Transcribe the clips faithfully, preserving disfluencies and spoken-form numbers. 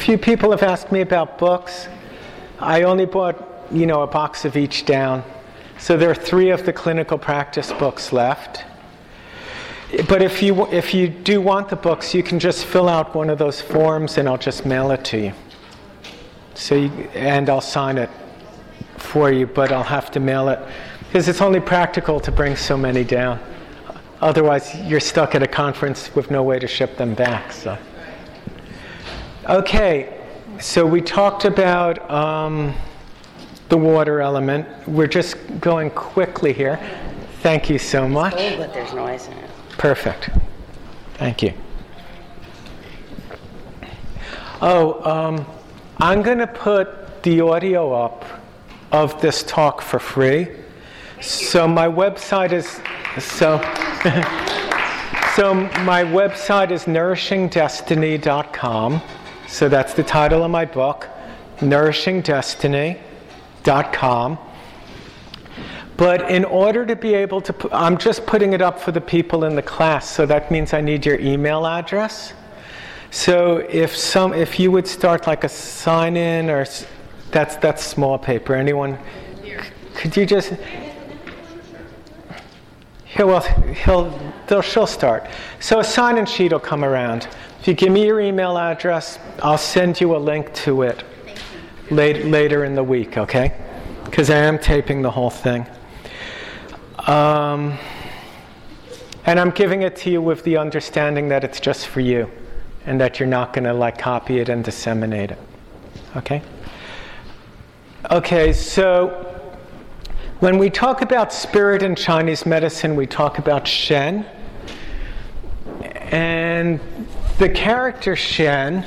few people have asked me about books. I only bought, you know, a box of each down. So there are three of the clinical practice books left. But if you if you do want the books, you can just fill out one of those forms and I'll just mail it to you. So you, and I'll sign it for you, but I'll have to mail it because it's only practical to bring so many down. Otherwise, you're stuck at a conference with no way to ship them back. So, okay, so we talked about um, the water element. We're just going quickly here. Thank you so much. It's cold, but there's noise in it. Perfect. Thank you. Oh, um, I'm going to put the audio up of this talk for free. So my website is so. so my website is nourishing destiny dot com. So that's the title of my book, nourishing destiny dot com. But in order to be able to, pu- I'm just putting it up for the people in the class, so that means I need your email address. So if some, if you would start like a sign in, or s- that's that's small paper. Anyone? C- could you just? Here, well, he'll, they'll, she'll start. So a sign-in sheet will come around. If you give me your email address, I'll send you a link to it late, later in the week, okay? Because I am taping the whole thing. Um, and I'm giving it to you with the understanding that it's just for you and that you're not going to like copy it and disseminate it. Okay? Okay, so when we talk about spirit in Chinese medicine, we talk about Shen. And the character Shen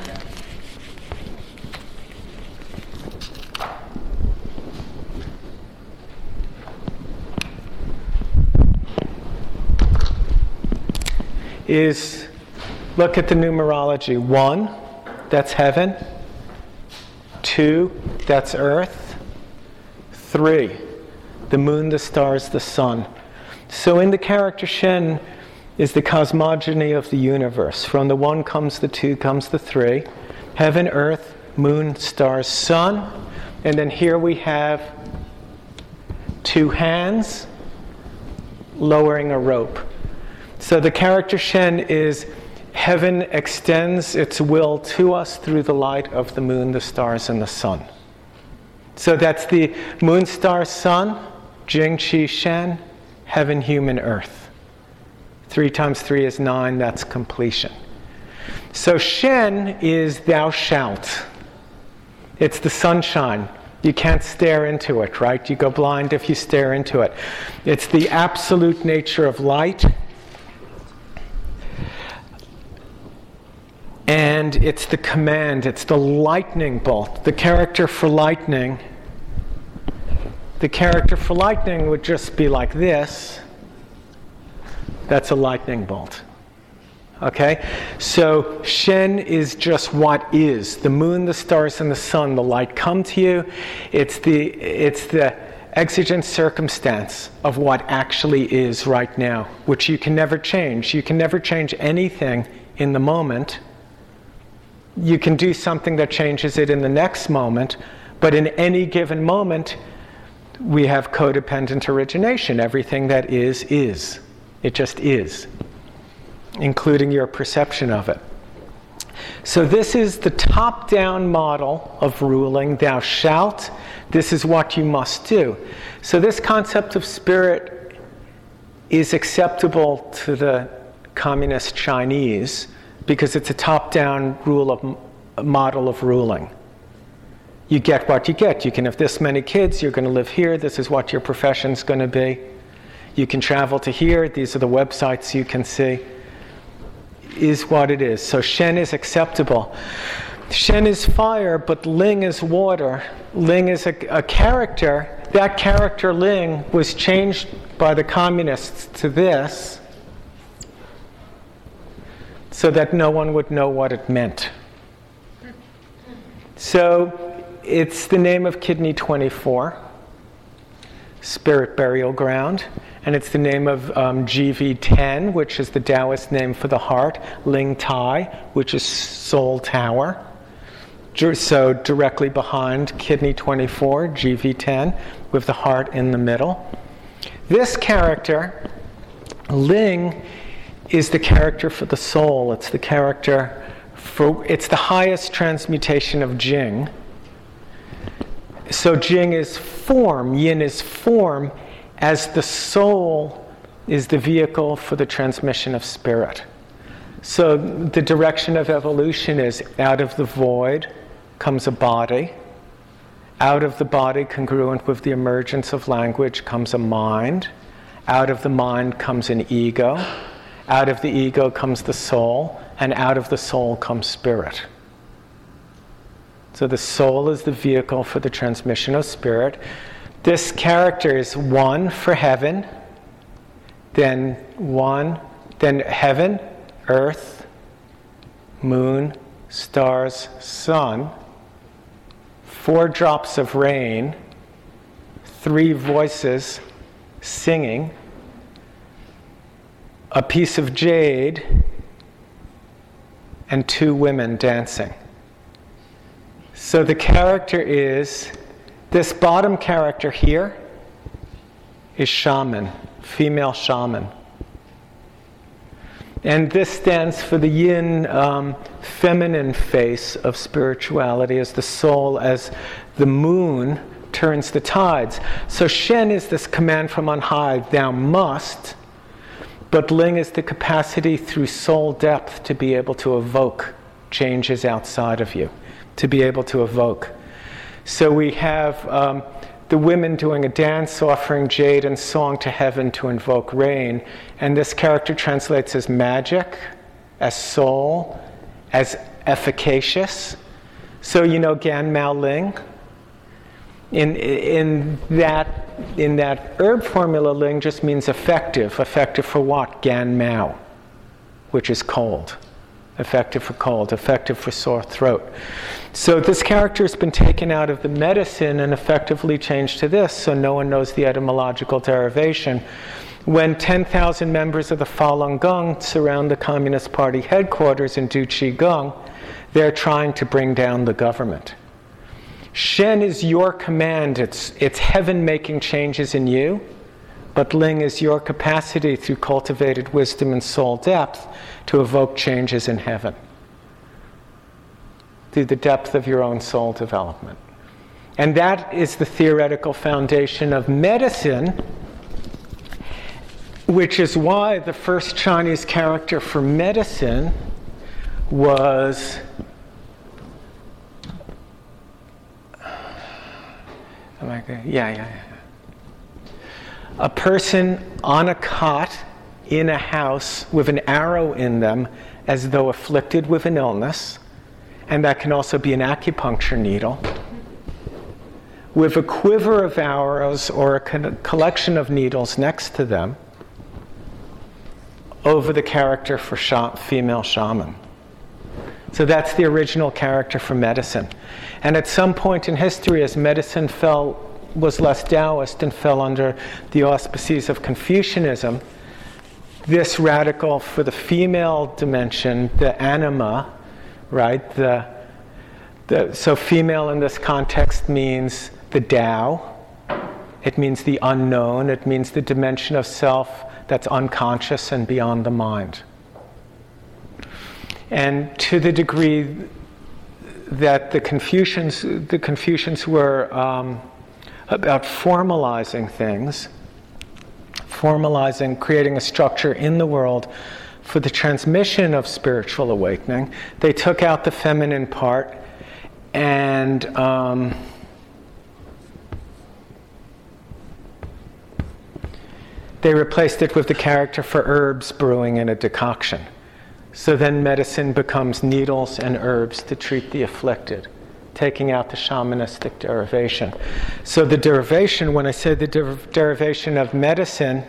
is, look at the numerology. One, that's heaven. Two, that's earth. Three, the moon, the stars, the sun. So in the character Shen is the cosmogony of the universe. From the one comes the two, comes the three. Heaven, earth, moon, stars, sun. And then here we have two hands lowering a rope. So the character Shen is heaven extends its will to us through the light of the moon, the stars, and the sun. So that's the moon, star, sun, Jing, Qi, Shen, heaven, human, earth. Three times three is nine, that's completion. So Shen is thou shalt. It's the sunshine. You can't stare into it, right? You go blind if you stare into it. It's the absolute nature of light. And it's the command, it's the lightning bolt. The character for lightning, the character for lightning would just be like this. That's a lightning bolt. Okay? So Shen is just what is. The moon, the stars, and the sun, the light come to you. It's the it's the exigent circumstance of what actually is right now, which you can never change. You can never change anything in the moment. You can do something that changes it in the next moment, but in any given moment, we have codependent origination. Everything that is, is. It just is, including your perception of it. So this is the top-down model of ruling, thou shalt. This is what you must do. So this concept of spirit is acceptable to the communist Chinese because it's a top-down rule of model of ruling. You get what you get. You can have this many kids, you're going to live here, this is what your profession's going to be. You can travel to here, these are the websites you can see. Is what it is. So Shen is acceptable. Shen is fire, but Ling is water. Ling is a, a character. That character Ling was changed by the communists to this so that no one would know what it meant. So it's the name of Kidney twenty-four, spirit burial ground, and it's the name of um, G V ten, which is the Taoist name for the heart, Ling Tai, which is soul tower, so directly behind kidney twenty-four, G V ten, with the heart in the middle. This character, Ling, is the character for the soul. It's the character for, it's the highest transmutation of Jing. So Jing is form, Yin is form, as the soul is the vehicle for the transmission of spirit. So the direction of evolution is out of the void comes a body. Out of the body, congruent with the emergence of language, comes a mind. Out of the mind comes an ego. Out of the ego comes the soul. And out of the soul comes spirit. So the soul is the vehicle for the transmission of spirit. This character is one for heaven, then one, then heaven, earth, moon, stars, sun, four drops of rain, three voices singing, a piece of jade, and two women dancing. So the character is, this bottom character here is shaman, female shaman. And this stands for the yin, um, feminine face of spirituality, as the soul, as the moon turns the tides. So Shen is this command from on high, thou must, but Ling is the capacity through soul depth to be able to evoke changes outside of you, to be able to evoke. So we have um, the women doing a dance, offering jade and song to heaven to invoke rain. And this character translates as magic, as soul, as efficacious. So you know Gan Mao Ling? In, in, that, in that herb formula, Ling just means effective. Effective for what? Gan Mao, which is cold. Effective for cold, effective for sore throat. So this character has been taken out of the medicine and effectively changed to this, so no one knows the etymological derivation. When ten thousand members of the Falun Gong surround the Communist Party headquarters in Du Qigong, they're trying to bring down the government. Shen is your command, it's, it's heaven making changes in you, but Ling is your capacity through cultivated wisdom and soul depth to evoke changes in heaven through the depth of your own soul development. And that is the theoretical foundation of medicine, which is why the first Chinese character for medicine was am I good? Yeah, yeah, yeah. A person on a cot in a house with an arrow in them as though afflicted with an illness, and that can also be an acupuncture needle, with a quiver of arrows or a co- collection of needles next to them over the character for sh- female shaman. So that's the original character for medicine. And at some point in history, as medicine fell, was less Taoist and fell under the auspices of Confucianism, this radical for the female dimension, the anima, right? The, the, so female in this context means the Tao. It means the unknown. It means the dimension of self that's unconscious and beyond the mind. And to the degree that the Confucians, the Confucians were um, about formalizing things, formalizing, creating a structure in the world for the transmission of spiritual awakening, they took out the feminine part and um, they replaced it with the character for herbs brewing in a decoction. So then medicine becomes needles and herbs to treat the afflicted, taking out the shamanistic derivation. So the derivation, when I say the der- derivation of medicine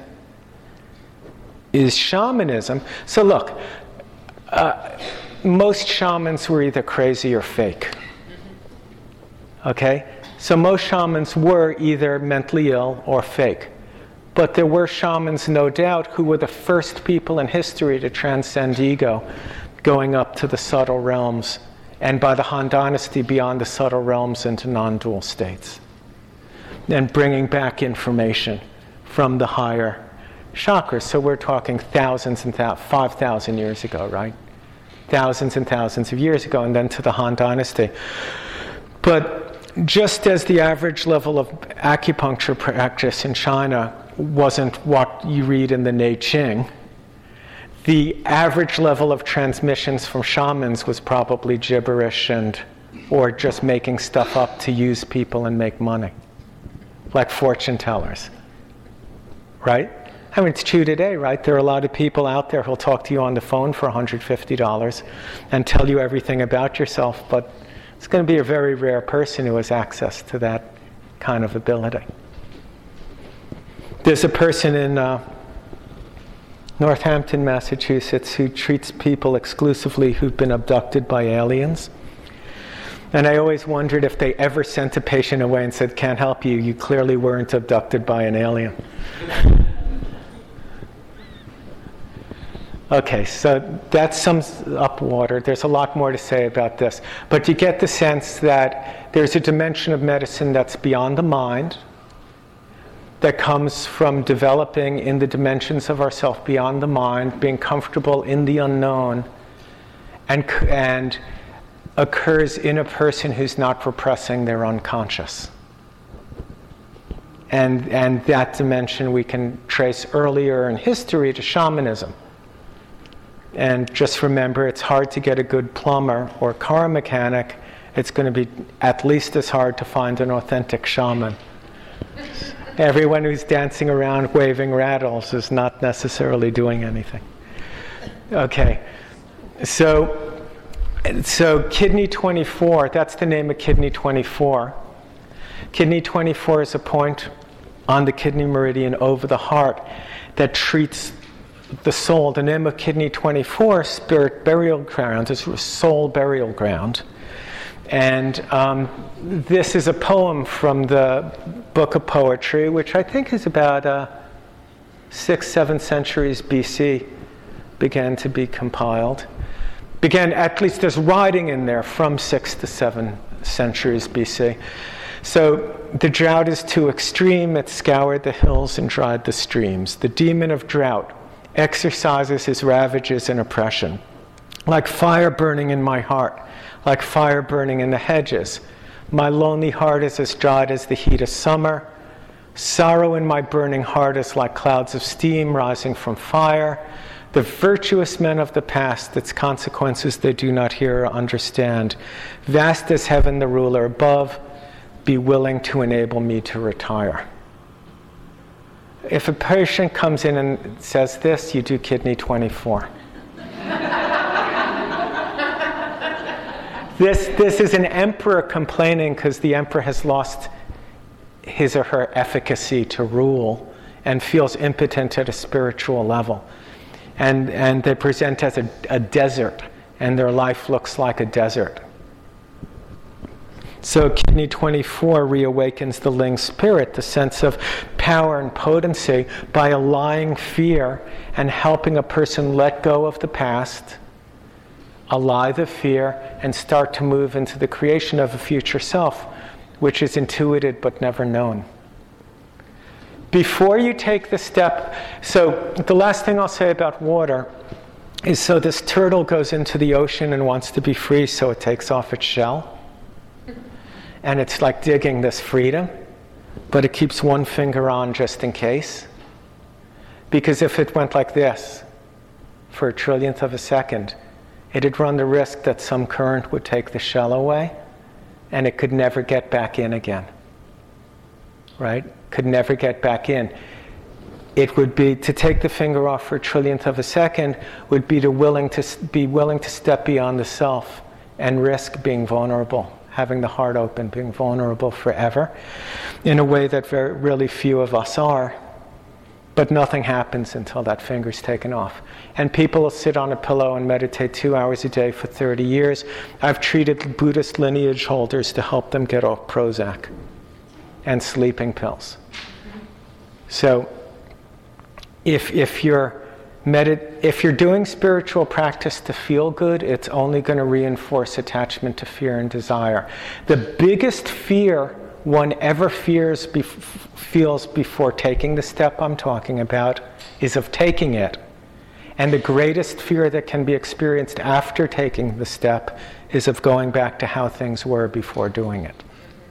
is shamanism. So look, uh, most shamans were either crazy or fake. Okay? So most shamans were either mentally ill or fake. But there were shamans, no doubt, who were the first people in history to transcend ego, going up to the subtle realms and by the Han Dynasty beyond the subtle realms into non-dual states, and bringing back information from the higher chakras. So we're talking thousands and thousands, five thousand years ago, right? Thousands and thousands of years ago, and then to the Han Dynasty. But just as the average level of acupuncture practice in China wasn't what you read in the Nei Ching, the average level of transmissions from shamans was probably gibberish and or just making stuff up to use people and make money, like fortune tellers, right? I mean, it's true today, right? There are a lot of people out there who'll talk to you on the phone for one hundred fifty dollars and tell you everything about yourself, but it's going to be a very rare person who has access to that kind of ability. There's a person in uh, Northampton, Massachusetts, who treats people exclusively who've been abducted by aliens. And I always wondered if they ever sent a patient away and said, "Can't help you, you clearly weren't abducted by an alien." Okay, so that sums up water. There's a lot more to say about this. But you get the sense that there's a dimension of medicine that's beyond the mind, that comes from developing in the dimensions of ourself beyond the mind, being comfortable in the unknown, and, and occurs in a person who's not repressing their unconscious. And, and that dimension we can trace earlier in history to shamanism. And just remember, it's hard to get a good plumber or car mechanic. It's going to be at least as hard to find an authentic shaman. Everyone who's dancing around waving rattles is not necessarily doing anything. Okay, so, so kidney twenty-four, that's the name of kidney twenty-four. Kidney twenty-four is a point on the kidney meridian over the heart that treats the soul. The name of kidney twenty-four, spirit burial ground, is soul burial ground. And um, this is a poem from the Book of Poetry, which I think is about uh, six, seven centuries B C, began to be compiled. Began, at least there's writing in there from six to seven centuries B C. So the drought is too extreme, it scoured the hills and dried the streams. The demon of drought exercises his ravages and oppression. Like fire burning in my heart, like fire burning in the hedges. My lonely heart is as dried as the heat of summer. Sorrow in my burning heart is like clouds of steam rising from fire. The virtuous men of the past, its consequences they do not hear or understand. Vast as heaven, the ruler above, be willing to enable me to retire. If a patient comes in and says this, you do kidney twenty-four. this, this is an emperor complaining because the emperor has lost his or her efficacy to rule and feels impotent at a spiritual level. And, and they present as a, a desert, and their life looks like a desert. So kidney twenty-four reawakens the Ling spirit, the sense of power and potency, by allaying fear and helping a person let go of the past, allay the fear, and start to move into the creation of a future self, which is intuited but never known. Before you take the step, so the last thing I'll say about water is, so this turtle goes into the ocean and wants to be free, so it takes off its shell. And it's like digging this freedom, but it keeps one finger on just in case. Because if it went like this for a trillionth of a second, it'd run the risk that some current would take the shell away, and it could never get back in again. Right? Could never get back in. It would be, to take the finger off for a trillionth of a second, would be to willing to be willing to step beyond the self and risk being vulnerable. Having the heart open, being vulnerable forever, in a way that very, really few of us are. But nothing happens until that finger's taken off. And people will sit on a pillow and meditate two hours a day for thirty years. I've treated Buddhist lineage holders to help them get off Prozac and sleeping pills. So if if you're Medi- if you're doing spiritual practice to feel good, it's only going to reinforce attachment to fear and desire. The biggest fear one ever fears bef- feels before taking the step I'm talking about is of taking it. And the greatest fear that can be experienced after taking the step is of going back to how things were before doing it.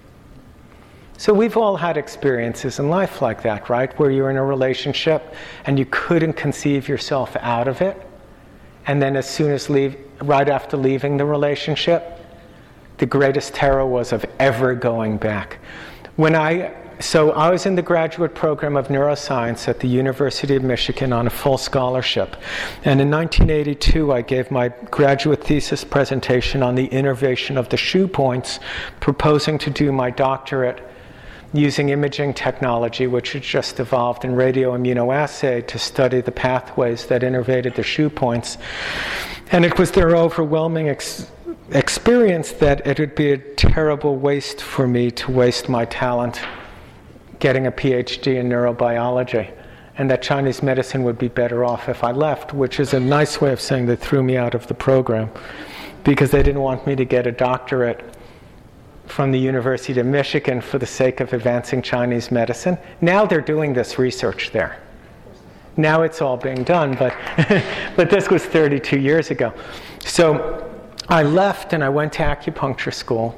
So we've all had experiences in life like that, right? Where you're in a relationship and you couldn't conceive yourself out of it. And then as soon as leave, right after leaving the relationship, the greatest terror was of ever going back. When I, so I was in the graduate program of neuroscience at the University of Michigan on a full scholarship. And in nineteen eighty-two, I gave my graduate thesis presentation on the innervation of the shoe points, proposing to do my doctorate using imaging technology, which had just evolved in radioimmunoassay to study the pathways that innervated the shoe points. And it was their overwhelming ex- experience that it would be a terrible waste for me to waste my talent getting a P H D in neurobiology, and that Chinese medicine would be better off if I left, which is a nice way of saying they threw me out of the program because they didn't want me to get a doctorate from the University of Michigan for the sake of advancing Chinese medicine. Now they're doing this research there. Now it's all being done, but but this was thirty-two years ago. So I left and I went to acupuncture school,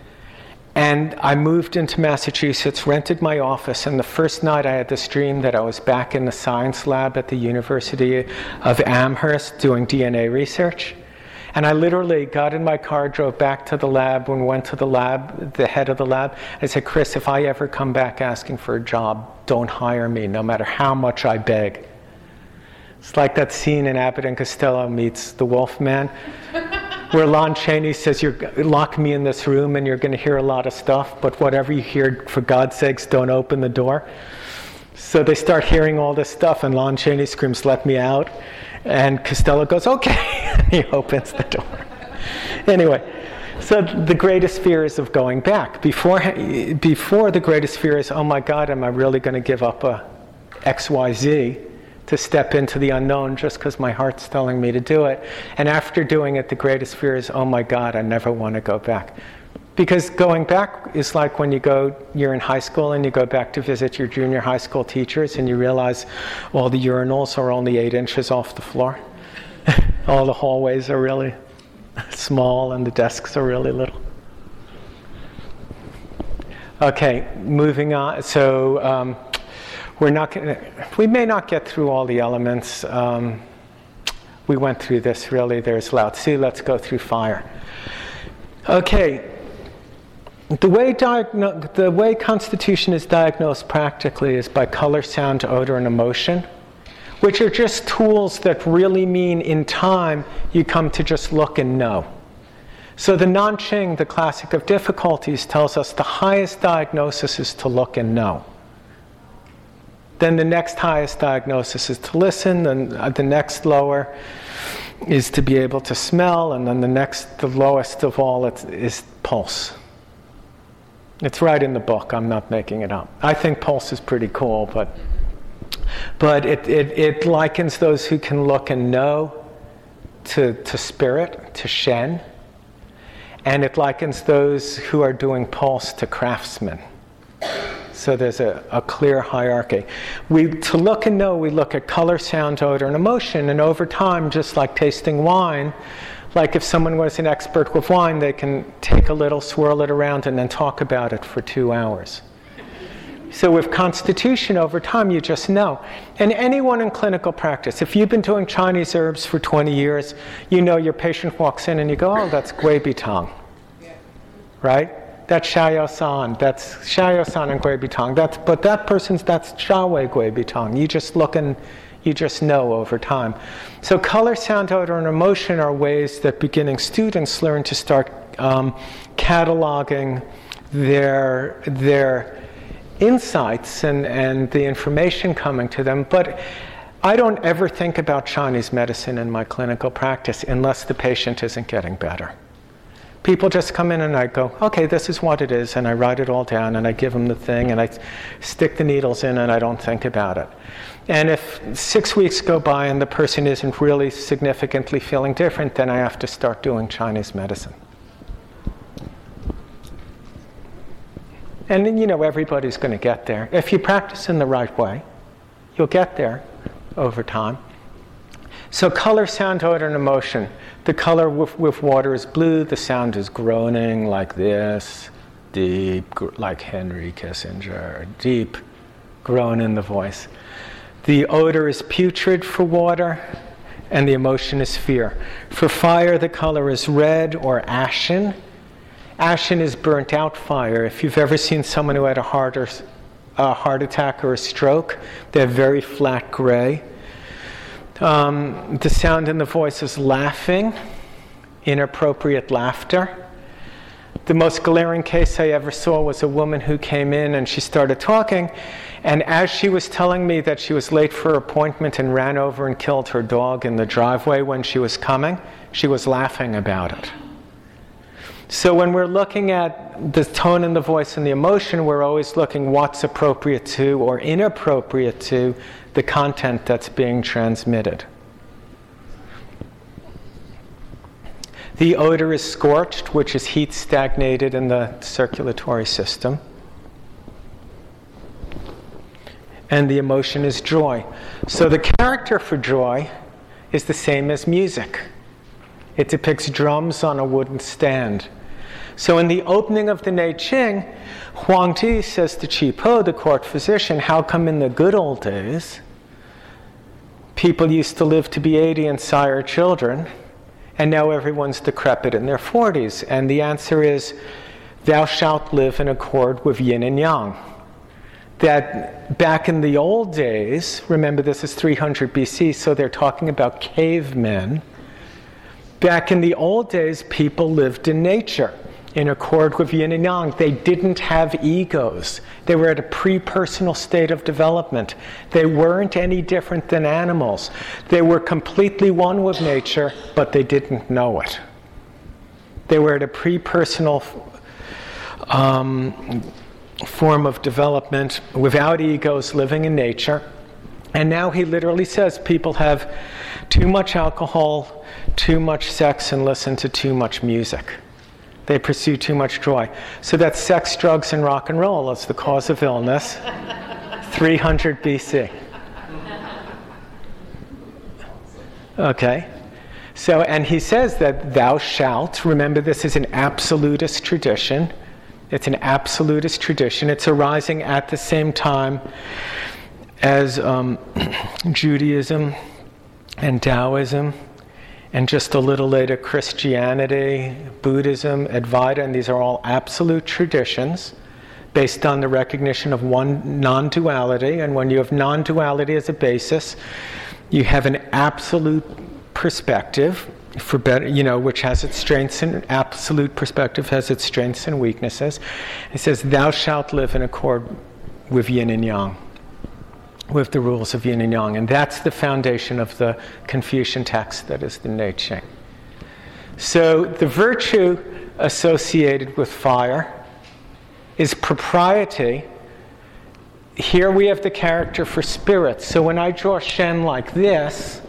and I moved into Massachusetts, rented my office, and the first night I had this dream that I was back in the science lab at the University of Amherst doing D N A research. And I literally got in my car, drove back to the lab, and went to the lab, the head of the lab. I said, Chris, if I ever come back asking for a job, don't hire me, no matter how much I beg. It's like that scene in Abbott and Costello meets the Wolfman, where Lon Chaney says, you're, lock me in this room and you're going to hear a lot of stuff, but whatever you hear, for God's sakes, don't open the door. So they start hearing all this stuff, and Lon Chaney screams, let me out. And Costello goes, okay, and he opens the door. Anyway, so the greatest fear is of going back. Before, before the greatest fear is, oh my God, am I really going to give up a X Y Z to step into the unknown just because my heart's telling me to do it? And after doing it, the greatest fear is, oh my God, I never want to go back. Because going back is like when you go, you're in high school and you go back to visit your junior high school teachers and you realize all the urinals are only eight inches off the floor. All the hallways are really small and the desks are really little. Okay, moving on. So um, we're not gonna, we may not get through all the elements. Um, we went through this really. There's Lao Tzu. Let's go through fire. Okay. The way, diagno- the way constitution is diagnosed practically is by color, sound, odor, and emotion, which are just tools that really mean in time you come to just look and know. So the Nanqing, the classic of difficulties, tells us the highest diagnosis is to look and know. Then the next highest diagnosis is to listen, and the next lower is to be able to smell, and then the next, the lowest of all, it's, is pulse. It's right in the book. I'm not making it up. I think pulse is pretty cool, but but it, it, it likens those who can look and know to, to spirit, to Shen, and it likens those who are doing pulse to craftsmen. So there's a, a clear hierarchy. We to look and know, we look at color, sound, odor, and emotion, and over time, just like tasting wine, like if someone was an expert with wine, they can take a little, swirl it around, and then talk about it for two hours. So with constitution, over time, you just know. And anyone in clinical practice, if you've been doing Chinese herbs for twenty years, you know your patient walks in and you go, oh, that's Gui Bitang. Yeah. Right? That's Xiaosan. That's Xiaosan and Gui Bitang. That's, but that person's, that's Xiaowei Gui Bitang. You just look and you just know over time. So color, sound, odor, and emotion are ways that beginning students learn to start um, cataloging their their insights and, and the information coming to them. But I don't ever think about Chinese medicine in my clinical practice unless the patient isn't getting better. People just come in and I go, okay, this is what it is, and I write it all down and I give them the thing and I stick the needles in and I don't think about it. And if six weeks go by and the person isn't really significantly feeling different, then I have to start doing Chinese medicine. And then, you know, everybody's going to get there. If you practice in the right way, you'll get there over time. So color, sound, odor, and emotion. The color with, with water is blue. The sound is groaning like this. Deep, gr- like Henry Kissinger. Deep groan in the voice. The odor is putrid for water, and the emotion is fear. For fire, the color is red or ashen. Ashen is burnt out fire. If you've ever seen someone who had a heart, or, a heart attack or a stroke, they're very flat gray. Um, the sound in the voice is laughing, inappropriate laughter. The most glaring case I ever saw was a woman who came in and she started talking, and as she was telling me that she was late for her appointment and ran over and killed her dog in the driveway when she was coming, she was laughing about it. So when we're looking at the tone in the voice and the emotion, we're always looking what's appropriate to or inappropriate to the content that's being transmitted. The odor is scorched, which is heat stagnated in the circulatory system. And the emotion is joy. So the character for joy is the same as music. It depicts drums on a wooden stand. So in the opening of the Nei Ching, Huang Ti says to Chi Po, the court physician, how come in the good old days people used to live to be eighty and sire children, and now everyone's decrepit in their forties? And the answer is, thou shalt live in accord with yin and yang. That back in the old days, remember this is three hundred B C, so they're talking about cavemen. Back in the old days, people lived in nature, in accord with yin and yang. They didn't have egos. They were at a pre-personal state of development. They weren't any different than animals. They were completely one with nature, but they didn't know it. They were at a pre-personal um, form of development, without egos, living in nature. And now he literally says people have too much alcohol, too much sex, and listen to too much music. They pursue too much joy. So that's sex, drugs, and rock and roll as the cause of illness, three hundred B C. Okay. So, and he says that thou shalt, remember this is an absolutist tradition. It's an absolutist tradition. It's arising at the same time as um, Judaism and Taoism, and just a little later Christianity, Buddhism, Advaita, and these are all absolute traditions based on the recognition of one non-duality. And when you have non-duality as a basis, you have an absolute perspective, for better, you know, which has its strengths, and absolute perspective has its strengths and weaknesses. It says, thou shalt live in accord with yin and yang, with the rules of yin and yang. And that's the foundation of the Confucian text that is the Nei Ching. So the virtue associated with fire is propriety. Here we have the character for spirit. So when I draw Shen like this,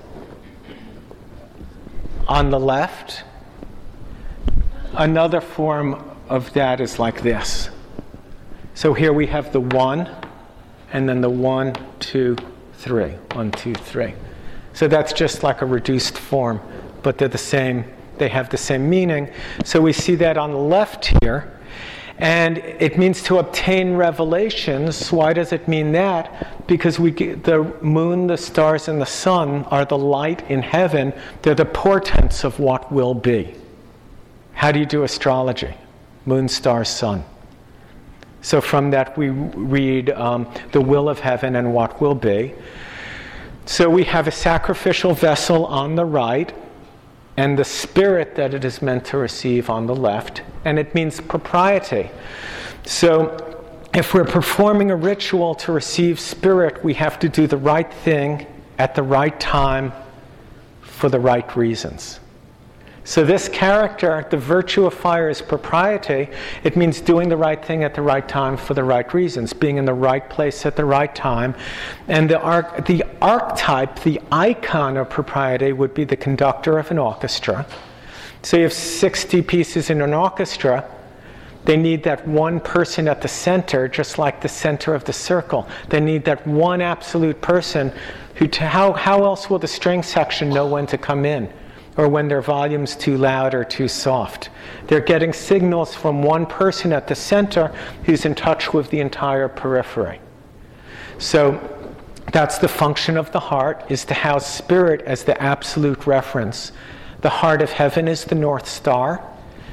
on the left, another form of that is like this. So here we have the one, and then the one, two, three. One, two, three. So that's just like a reduced form, but they're the same, they have the same meaning. So we see that on the left here. And it means to obtain revelations. Why does it mean that? Because we get the moon, the stars, and the sun are the light in heaven. They're the portents of what will be. How do you do astrology? Moon, stars, sun. So from that we read um, the will of heaven and what will be. So we have a sacrificial vessel on the right, and the spirit that it is meant to receive on the left, and it means propriety. So if we're performing a ritual to receive spirit, we have to do the right thing at the right time for the right reasons. So this character, the virtue of fire is propriety. It means doing the right thing at the right time for the right reasons, being in the right place at the right time. And the, arch- the archetype, the icon of propriety would be the conductor of an orchestra. So you have sixty pieces in an orchestra. They need that one person at the center, just like the center of the circle. They need that one absolute person who, to, how, how else will the string section know when to come in? Or when their volume's too loud or too soft. They're getting signals from one person at the center who's in touch with the entire periphery. So that's the function of the heart, is to house spirit as the absolute reference. The heart of heaven is the North Star.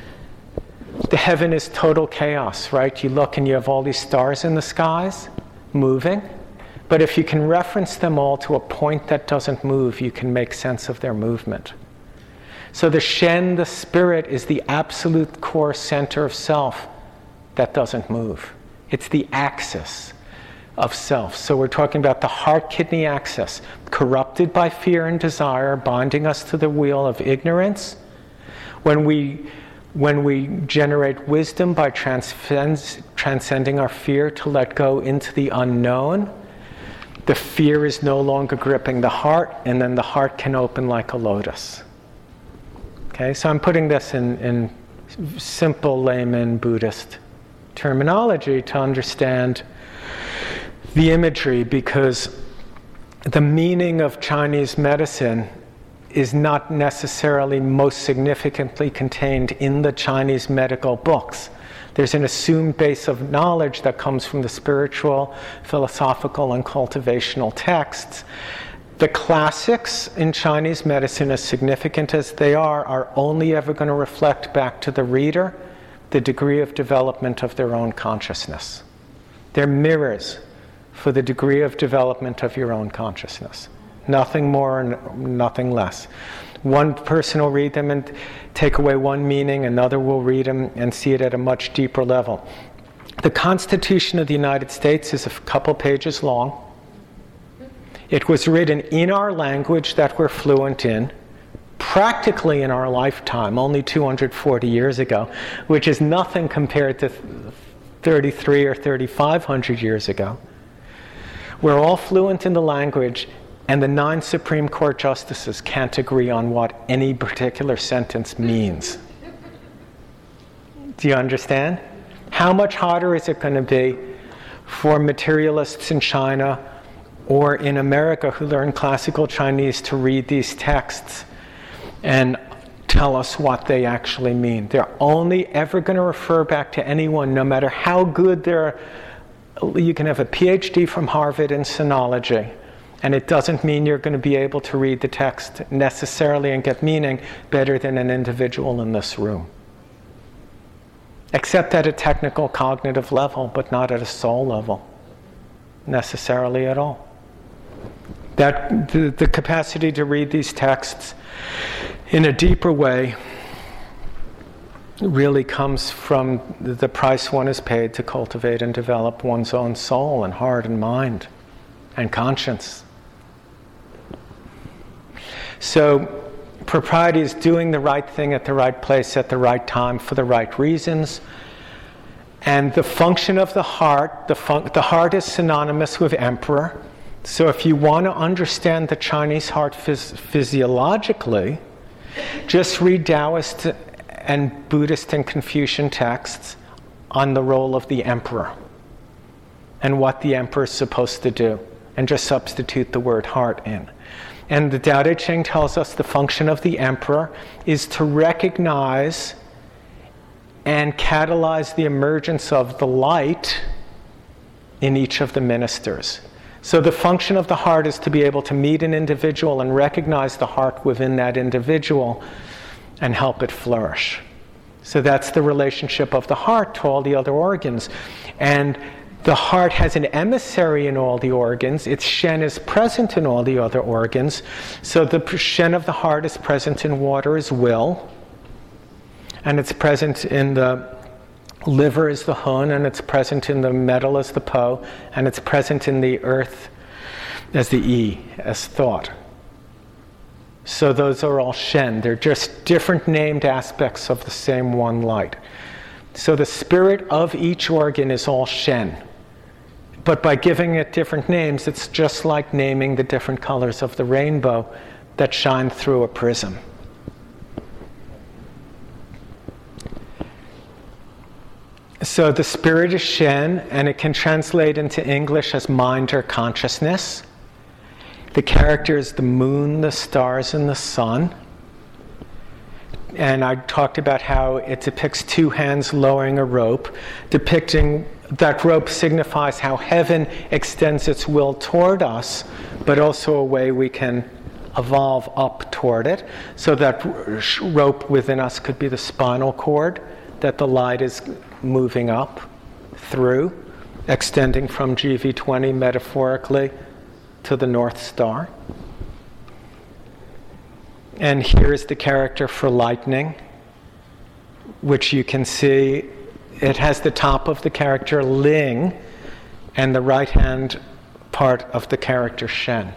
The heaven is total chaos, right? You look and you have all these stars in the skies moving. But if you can reference them all to a point that doesn't move, you can make sense of their movement. So the Shen, the spirit, is the absolute core center of self that doesn't move. It's the axis of self. So we're talking about the heart-kidney axis, corrupted by fear and desire, binding us to the wheel of ignorance. When we, when we generate wisdom by transcend, transcending our fear to let go into the unknown, the fear is no longer gripping the heart, and then the heart can open like a lotus. Okay, so I'm putting this in, in simple layman Buddhist terminology to understand the imagery, because the meaning of Chinese medicine is not necessarily most significantly contained in the Chinese medical books. There's an assumed base of knowledge that comes from the spiritual, philosophical, and cultivational texts. The classics in Chinese medicine, as significant as they are, are only ever going to reflect back to the reader the degree of development of their own consciousness. They're mirrors for the degree of development of your own consciousness. Nothing more and nothing less. One person will read them and take away one meaning, another will read them and see it at a much deeper level. The Constitution of the United States is a couple pages long. It was written in our language that we're fluent in, practically in our lifetime, only two hundred forty years ago, which is nothing compared to thirty-three or thirty-five hundred years ago. We're all fluent in the language, and the nine Supreme Court justices can't agree on what any particular sentence means. Do you understand? How much harder is it going to be for materialists in China or in America who learn classical Chinese to read these texts and tell us what they actually mean? They're only ever going to refer back to anyone, no matter how good they're. You can have a P H D from Harvard in sinology, and it doesn't mean you're going to be able to read the text necessarily and get meaning better than an individual in this room. Except at a technical cognitive level, but not at a soul level, necessarily at all. That the, the capacity to read these texts in a deeper way really comes from the price one is paid to cultivate and develop one's own soul and heart and mind and conscience. So propriety is doing the right thing at the right place at the right time for the right reasons. And the function of the heart, the, fun- the heart is synonymous with emperor. So if you want to understand the Chinese heart phys- physiologically, just read Taoist and Buddhist and Confucian texts on the role of the emperor and what the emperor is supposed to do, and just substitute the word heart in. And the Tao Te Ching tells us the function of the emperor is to recognize and catalyze the emergence of the light in each of the ministers. So the function of the heart is to be able to meet an individual and recognize the heart within that individual and help it flourish. So that's the relationship of the heart to all the other organs. And the heart has an emissary in all the organs. Its Shen is present in all the other organs. So the Shen of the heart is present in water as will. And it's present in the liver as the Hun, and it's present in the metal as the Po, and it's present in the earth as the I, as thought. So those are all Shen. They're just different named aspects of the same one light. So the spirit of each organ is all Shen. But by giving it different names, it's just like naming the different colors of the rainbow that shine through a prism. So the spirit is Shen, and it can translate into English as mind or consciousness. The character is the moon, the stars, and the sun. And I talked about how it depicts two hands lowering a rope, depicting that rope signifies how heaven extends its will toward us, but also a way we can evolve up toward it. So that rope within us could be the spinal cord that the light is moving up through, extending from G V twenty metaphorically to the North Star. And here's the character for lightning, which you can see. It has the top of the character Ling and the right hand part of the character Shen.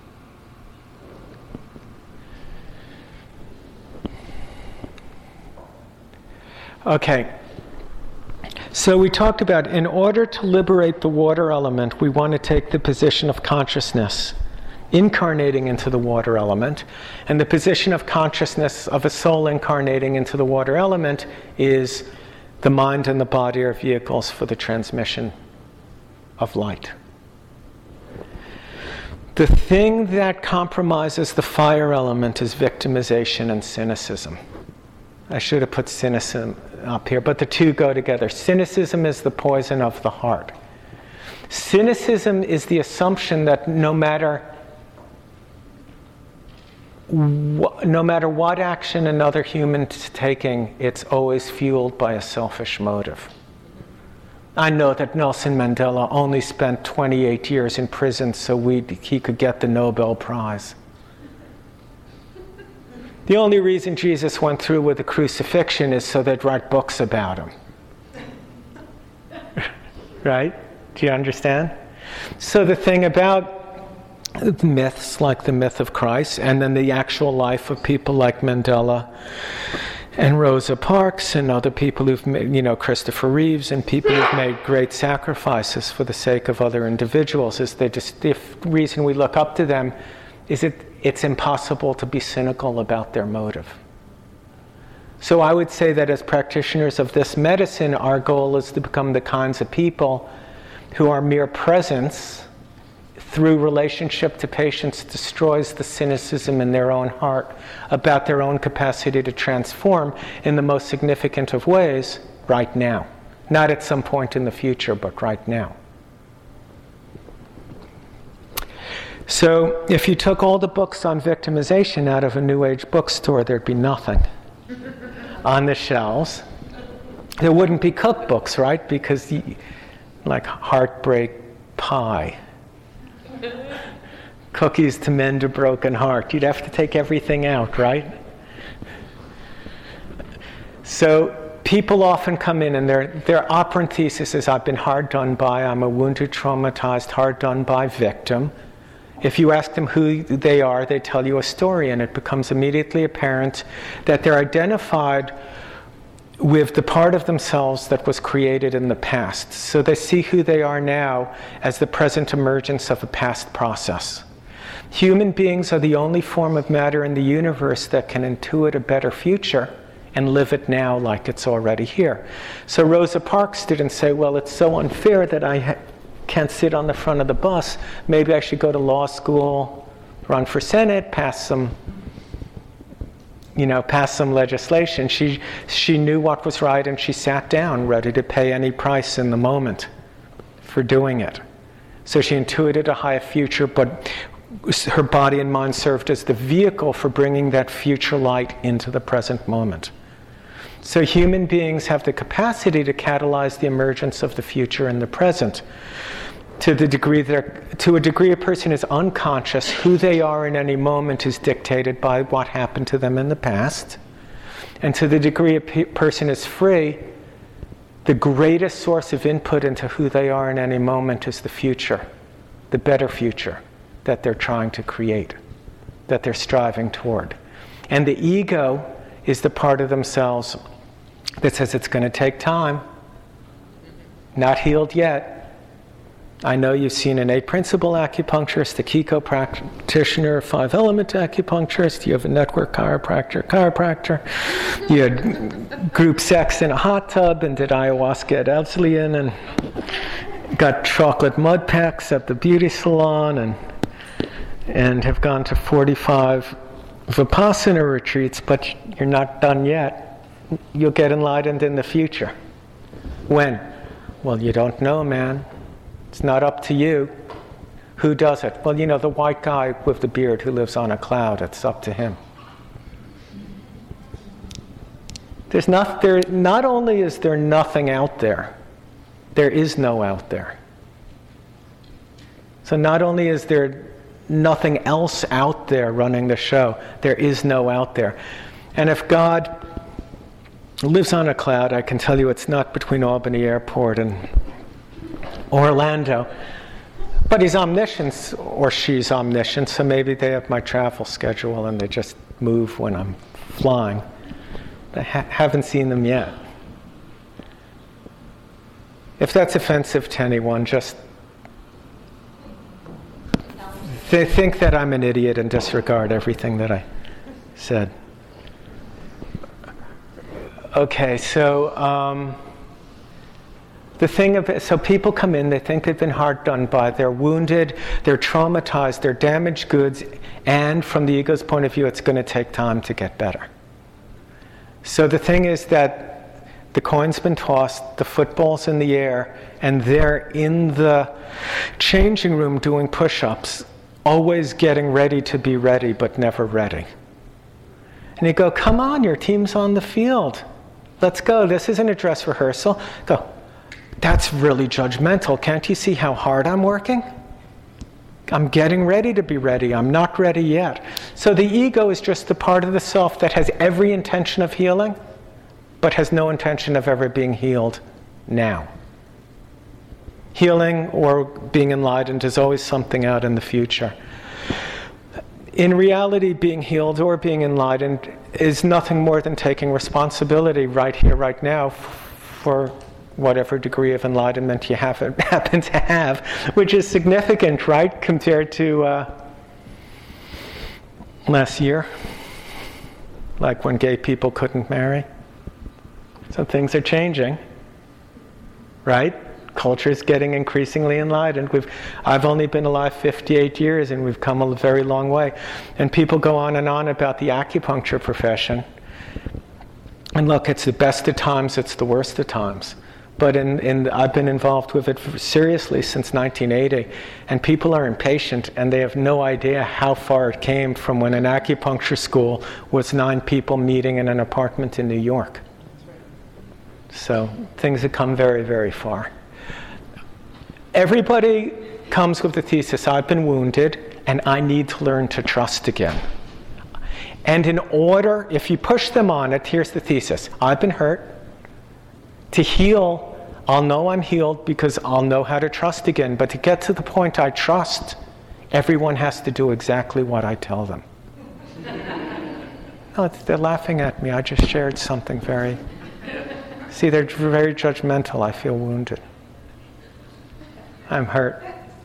Okay. So we talked about, in order to liberate the water element, we want to take the position of consciousness, incarnating into the water element. And the position of consciousness of a soul incarnating into the water element is the mind and the body are vehicles for the transmission of light. The thing that compromises the fire element is victimization and cynicism. I should have put cynicism up here, but the two go together. Cynicism is the poison of the heart. Cynicism is the assumption that no matter wh- no matter what action another human is taking, it's always fueled by a selfish motive. I know that Nelson Mandela only spent twenty-eight years in prison so we, he could get the Nobel Prize. The only reason Jesus went through with the crucifixion is so they'd write books about him. Right? Do you understand? So the thing about myths like the myth of Christ, and then the actual life of people like Mandela and Rosa Parks and other people who've made, you know, Christopher Reeves and people who've made great sacrifices for the sake of other individuals, is they just, the reason we look up to them is it it's impossible to be cynical about their motive. So I would say that as practitioners of this medicine, our goal is to become the kinds of people who are mere presence through relationship to patients destroys the cynicism in their own heart about their own capacity to transform in the most significant of ways right now. Not at some point in the future, but right now. So if you took all the books on victimization out of a New Age bookstore, there'd be nothing on the shelves. There wouldn't be cookbooks, right? Because you, like heartbreak pie, cookies to mend a broken heart. You'd have to take everything out, right? So people often come in and their their operant thesis is, I've been hard done by, I'm a wounded, traumatized, hard done by victim. If you ask them who they are, they tell you a story, and it becomes immediately apparent that they're identified with the part of themselves that was created in the past. So they see who they are now as the present emergence of a past process. Human beings are the only form of matter in the universe that can intuit a better future and live it now like it's already here. So Rosa Parks didn't say, well, it's so unfair that I ha- can't sit on the front of the bus. Maybe I should go to law school, run for Senate, pass some, you know, pass some legislation. She she knew what was right, and she sat down, ready to pay any price in the moment for doing it. So she intuited a higher future, but her body and mind served as the vehicle for bringing that future light into the present moment. So human beings have the capacity to catalyze the emergence of the future in the present. To the degree that, to a degree a person is unconscious, who they are in any moment is dictated by what happened to them in the past. And to the degree a pe- person is free, the greatest source of input into who they are in any moment is the future, the better future that they're trying to create. that they're striving toward. And the ego is the part of themselves that says it's going to take time. Not healed yet. I know you've seen an eight-principle acupuncturist, a Kiko practitioner, a five-element acupuncturist, you have a network chiropractor, chiropractor, you had group sex in a hot tub and did ayahuasca at Esalen and got chocolate mud packs at the beauty salon and and have gone to forty-five Vipassana retreats, but you're not done yet. You'll get enlightened in the future. When? Well, you don't know, man. It's not up to you. Who does it? Well, you know, the white guy with the beard who lives on a cloud, it's up to him. There's not, there, not only is there nothing out there, there is no out there. So not only is there nothing else out there running the show, there is no out there. And if God lives on a cloud, I can tell you it's not between Albany Airport and Orlando. But he's omniscient, or she's omniscient, so maybe they have my travel schedule and they just move when I'm flying. I ha- haven't seen them yet. If that's offensive to anyone, just they think that I'm an idiot and disregard everything that I said. Okay, so um, the thing of it, so people come in, they think they've been hard done by, they're wounded, they're traumatized, they're damaged goods, and from the ego's point of view, it's going to take time to get better. So the thing is that the coin's been tossed, the football's in the air, and they're in the changing room doing push-ups, always getting ready to be ready, but never ready. And you go, come on, your team's on the field. Let's go. This isn't a dress rehearsal. Go. That's really judgmental. Can't you see how hard I'm working? I'm getting ready to be ready. I'm not ready yet. So the ego is just the part of the self that has every intention of healing, but has no intention of ever being healed now. Healing or being enlightened is always something out in the future. In reality, being healed or being enlightened is nothing more than taking responsibility right here, right now, f- for whatever degree of enlightenment you have, happen to have, which is significant, right, compared to uh, last year, like when gay people couldn't marry. So things are changing, right? Culture is getting increasingly enlightened. We've, I've only been alive fifty-eight years, and we've come a very long way. And people go on and on about the acupuncture profession. And look, it's the best of times, it's the worst of times. But in, in, I've been involved with it seriously since nineteen eighty. And people are impatient, and they have no idea how far it came from when an acupuncture school was nine people meeting in an apartment in New York. So things have come very, very far. Everybody comes with the thesis, I've been wounded and I need to learn to trust again. And in order, if you push them on it, here's the thesis. I've been hurt. To heal, I'll know I'm healed because I'll know how to trust again. But to get to the point I trust, everyone has to do exactly what I tell them. No, they're laughing at me. I just shared something very... See, they're very judgmental. I feel wounded. I'm hurt.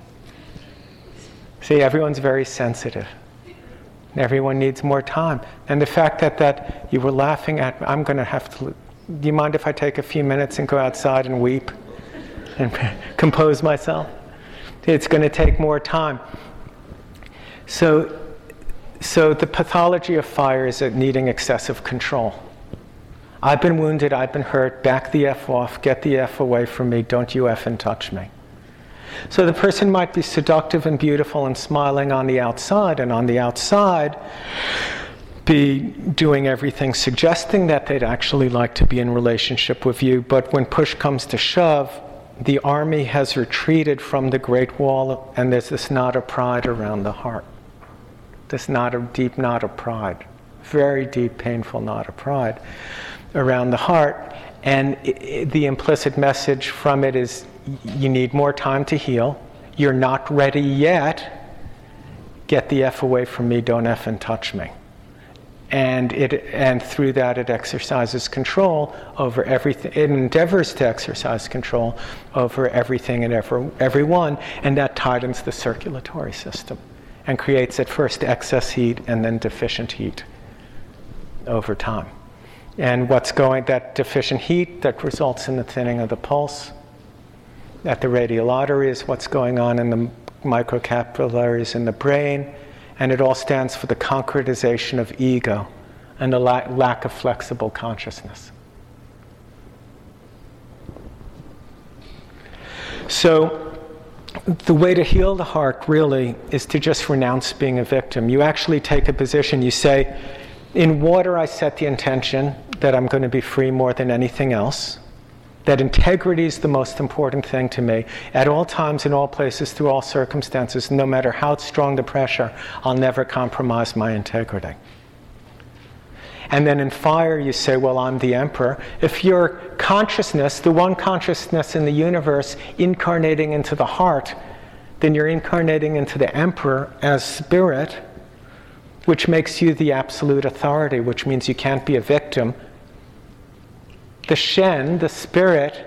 See, everyone's very sensitive. Everyone needs more time. And the fact that, that you were laughing at me, I'm going to have to... Do you mind if I take a few minutes and go outside and weep and compose myself? It's going to take more time. So, so the pathology of fire is needing excessive control. I've been wounded, I've been hurt, back the F off, get the F away from me, don't you F and touch me. So the person might be seductive and beautiful and smiling on the outside, and on the outside be doing everything suggesting that they'd actually like to be in relationship with you, but when push comes to shove, the army has retreated from the Great Wall, and there's this knot of pride around the heart. This knot of deep knot of pride. Very deep, painful knot of pride around the heart. And it, it, the implicit message from it is you need more time to heal. You're not ready yet. get the F away from me, don't F and touch me. And it and through that it exercises control over everything. It endeavors to exercise control over everything and ever, everyone, and that tightens the circulatory system and creates at first excess heat and then deficient heat over time. And what's going, that deficient heat that results in the thinning of the pulse at the radial arteries, what's going on in the microcapillaries in the brain, and it all stands for the concretization of ego and the la- lack of flexible consciousness. So the way to heal the heart really is to just renounce being a victim. You actually take a position. You say, in water I set the intention that I'm going to be free more than anything else, that integrity is the most important thing to me. At all times, in all places, through all circumstances, no matter how strong the pressure, I'll never compromise my integrity. And then in fire, you say, well, I'm the emperor. If your consciousness, the one consciousness in the universe, incarnating into the heart, then you're incarnating into the emperor as spirit, which makes you the absolute authority, which means you can't be a victim. The Shen, the spirit,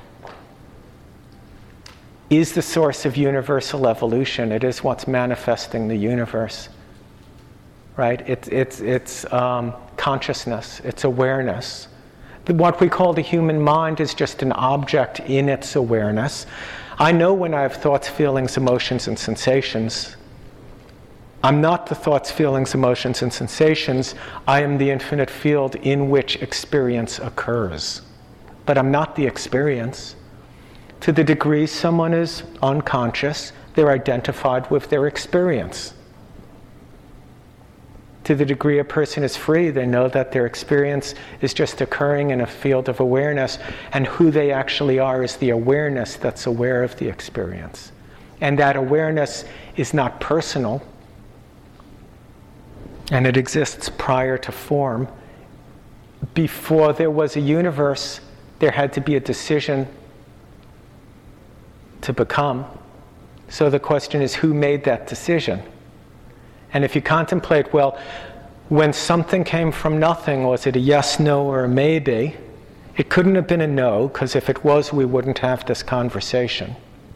is the source of universal evolution. It is what's manifesting the universe, right? It's it's it's um, consciousness. It's awareness. The, what we call the human mind is just an object in its awareness. I know when I have thoughts, feelings, emotions, and sensations. I'm not the thoughts, feelings, emotions, and sensations. I am the infinite field in which experience occurs. But I'm not the experience. To the degree someone is unconscious, they're identified with their experience. To the degree a person is free, they know that their experience is just occurring in a field of awareness, and who they actually are is the awareness that's aware of the experience. And that awareness is not personal, and it exists prior to form. Before there was a universe, there had to be a decision to become. So the question is, who made that decision? And if you contemplate, well, when something came from nothing, was it a yes, no, or a maybe? It couldn't have been a no, because if it was, we wouldn't have this conversation.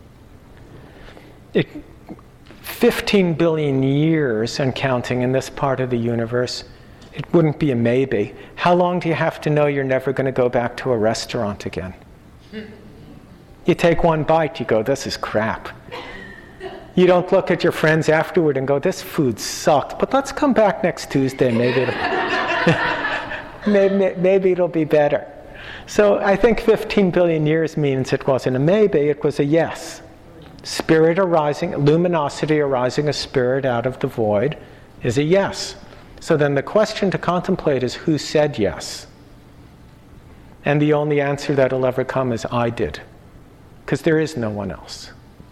It, fifteen billion years and counting in this part of the universe, it wouldn't be a maybe. How long do you have to know you're never going to go back to a restaurant again? You take one bite, you go, this is crap. You don't look at your friends afterward and go, this food sucked, but let's come back next Tuesday, maybe it'll, maybe, maybe it'll be better. So I think fifteen billion years means it wasn't a maybe, it was a yes. Spirit arising, luminosity arising as spirit out of the void is a yes. So then the question to contemplate is, who said yes? And the only answer that'll ever come is, I did. Because there is no one else.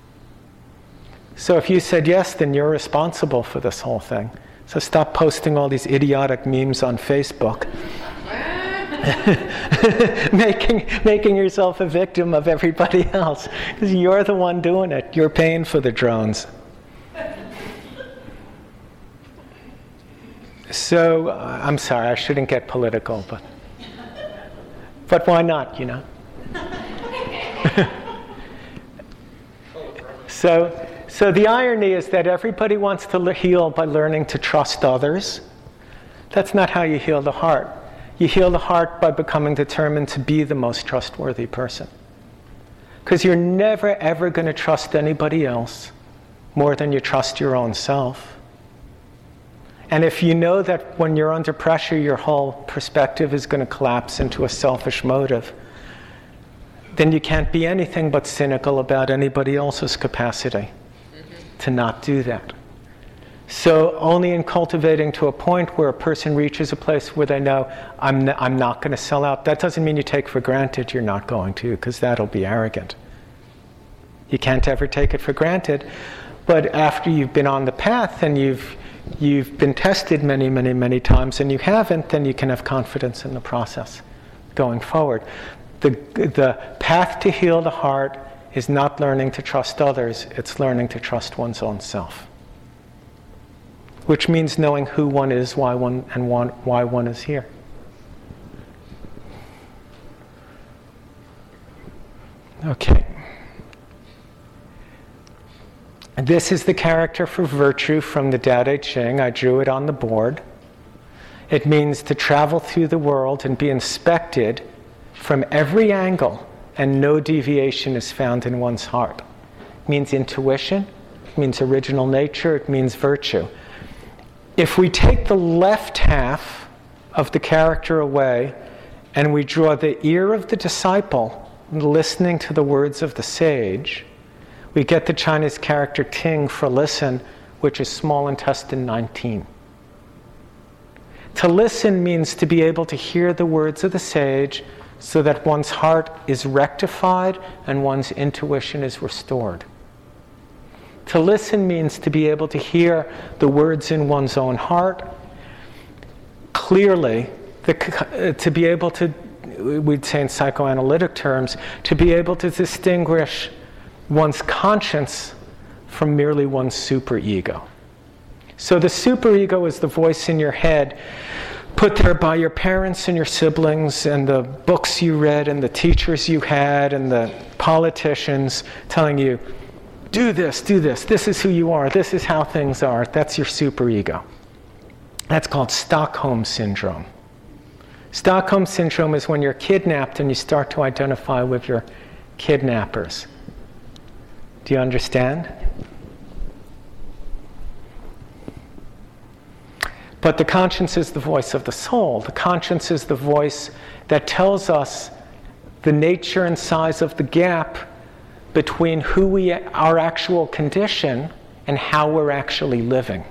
So if you said yes, then you're responsible for this whole thing. So stop posting all these idiotic memes on Facebook. making making yourself a victim of everybody else, because you're the one doing it. You're paying for the drones. So uh, I'm sorry, I shouldn't get political, but but why not, you know? so so the irony is that everybody wants to heal by learning to trust others. That's not how you heal the heart. You heal the heart by becoming determined to be the most trustworthy person. Because you're never, ever going to trust anybody else more than you trust your own self. And if you know that when you're under pressure, your whole perspective is going to collapse into a selfish motive, then you can't be anything but cynical about anybody else's capacity to not do that. So only in cultivating to a point where a person reaches a place where they know, I'm, n- I'm not going to sell out. That doesn't mean you take for granted you're not going to, because that'll be arrogant. You can't ever take it for granted. But after you've been on the path and you've you've been tested many, many, many times and you haven't, then you can have confidence in the process going forward. The, the path to heal the heart is not learning to trust others, it's learning to trust one's own self. which means knowing who one is, why one, and one, why one is here. Okay. This is the character for virtue from the Tao Te Ching. I drew it on the board. It means to travel through the world and be inspected from every angle, and no deviation is found in one's heart. It means intuition, it means original nature, it means virtue. If we take the left half of the character away and we draw the ear of the disciple listening to the words of the sage, we get the Chinese character ting for listen, which is small intestine nineteen. To listen means to be able to hear the words of the sage so that one's heart is rectified and one's intuition is restored. To listen means to be able to hear the words in one's own heart clearly, the, to be able to, we'd say in psychoanalytic terms, to be able to distinguish one's conscience from merely one's superego. So the superego is the voice in your head put there by your parents and your siblings and the books you read and the teachers you had and the politicians telling you, do this, do this, this is who you are, this is how things are. That's your superego. That's called Stockholm Syndrome. Stockholm Syndrome is when you're kidnapped and you start to identify with your kidnappers. Do you understand? But the conscience is the voice of the soul. The conscience is the voice that tells us the nature and size of the gap between who we, our actual condition, and how we're actually living.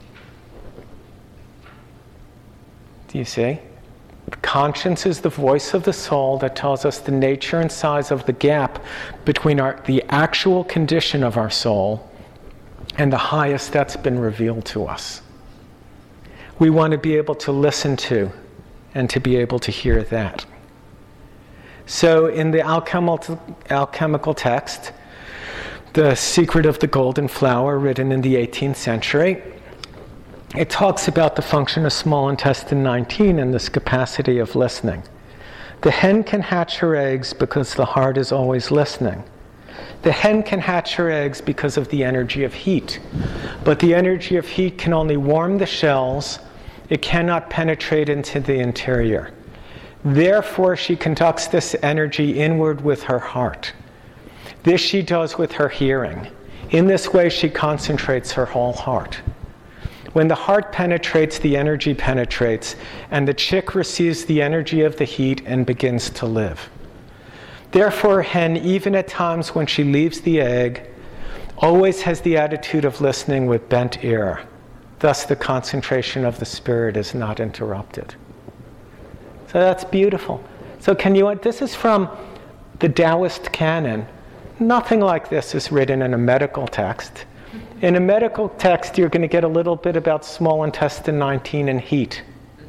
Do you see? The conscience is the voice of the soul that tells us the nature and size of the gap between our, the actual condition of our soul and the highest that's been revealed to us. We want to be able to listen to and to be able to hear that. So in the alchemical, alchemical text, The Secret of the Golden Flower, written in the eighteenth century, it talks about the function of small intestine nineteen and this capacity of listening. The hen can hatch her eggs because the heart is always listening. The hen can hatch her eggs because of the energy of heat. But the energy of heat can only warm the shells. It cannot penetrate into the interior. Therefore, she conducts this energy inward with her heart. This she does with her hearing. In this way, she concentrates her whole heart. When the heart penetrates, the energy penetrates, and the chick receives the energy of the heat and begins to live. Therefore, a hen, even at times when she leaves the egg, always has the attitude of listening with bent ear. Thus, the concentration of the spirit is not interrupted. So that's beautiful. So can you, this is from the Taoist canon. Nothing like this is written in a medical text. In a medical text, you're going to get a little bit about small intestine nineteen and heat.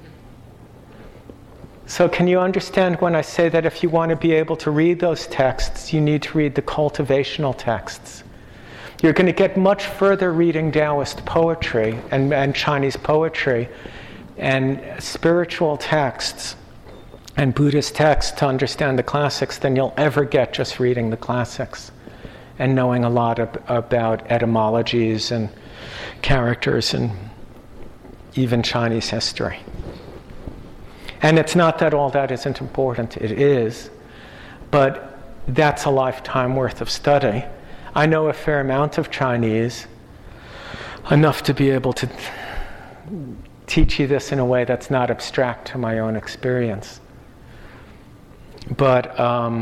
So can you understand when I say that if you want to be able to read those texts, you need to read the cultivational texts? You're going to get much further reading Taoist poetry and, and Chinese poetry and spiritual texts and Buddhist texts to understand the classics than you'll ever get just reading the classics and knowing a lot of, about etymologies and characters and even Chinese history. And it's not that all that isn't important, it is, but that's a lifetime worth of study. I know a fair amount of Chinese, enough to be able to teach you this in a way that's not abstract to my own experience. But um,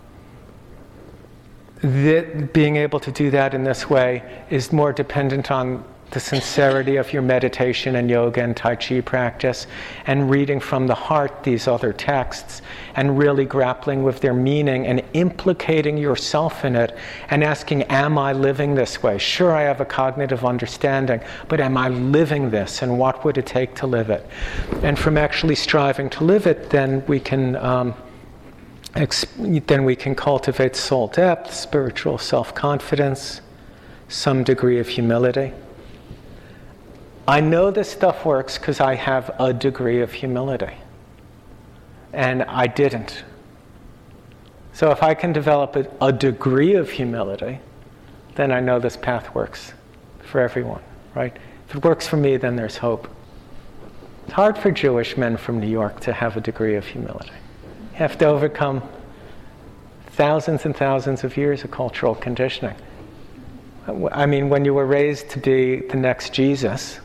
the, being able to do that in this way is more dependent on the sincerity of your meditation and yoga and Tai Chi practice, and reading from the heart these other texts, and really grappling with their meaning and implicating yourself in it, and asking, am I living this way? Sure, I have a cognitive understanding, but am I living this, and what would it take to live it? And from actually striving to live it, then we can um, exp- then we can cultivate soul depth, spiritual self-confidence, some degree of humility. I know this stuff works because I have a degree of humility. And I didn't. So if I can develop a, a degree of humility, then I know this path works for everyone, right? If it works for me, then there's hope. It's hard for Jewish men from New York to have a degree of humility. You have to overcome thousands and thousands of years of cultural conditioning. I mean, when you were raised to be the next Jesus,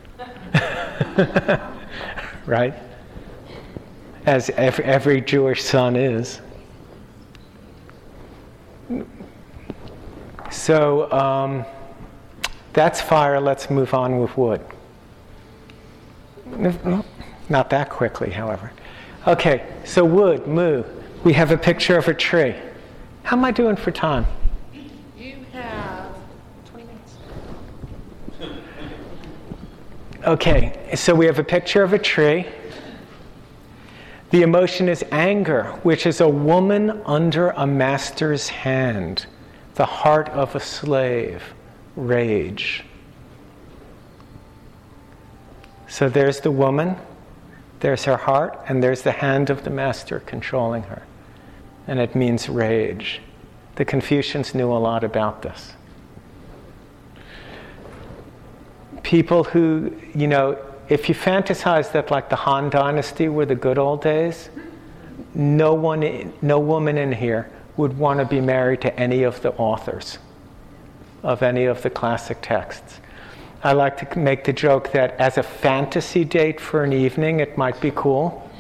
right? As every, every Jewish son is. So um, that's fire. Let's move on with wood. Not that quickly, however. Okay, so wood, mu. We have a picture of a tree. How am I doing for time? You have twenty minutes. Okay, so we have a picture of a tree. The emotion is anger, which is a woman under a master's hand. The heart of a slave, rage. So there's the woman, there's her heart, and there's the hand of the master controlling her. And it means rage. The Confucians knew a lot about this. People who, you know, if you fantasize that like the Han Dynasty were the good old days, no one, no woman in here would want to be married to any of the authors of any of the classic texts. I like to make the joke that as a fantasy date for an evening, it might be cool.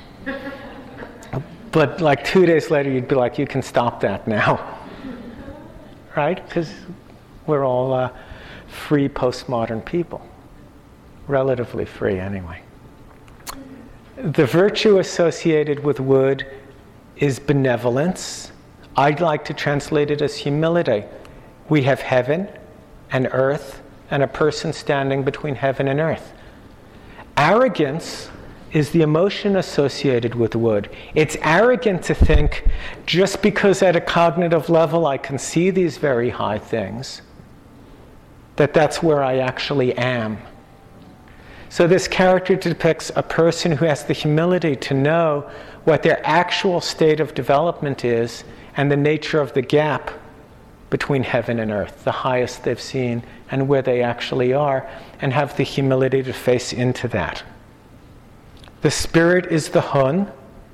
But like two days later, you'd be like, you can stop that now. Right? Because we're all uh, free postmodern people. Relatively free, anyway. The virtue associated with wood is benevolence. I'd like to translate it as humility. We have heaven and earth and a person standing between heaven and earth. Arrogance is the emotion associated with wood. It's arrogant to think, just because at a cognitive level I can see these very high things, that that's where I actually am. So this character depicts a person who has the humility to know what their actual state of development is and the nature of the gap between heaven and earth, the highest they've seen and where they actually are, and have the humility to face into that. The spirit is the Hun.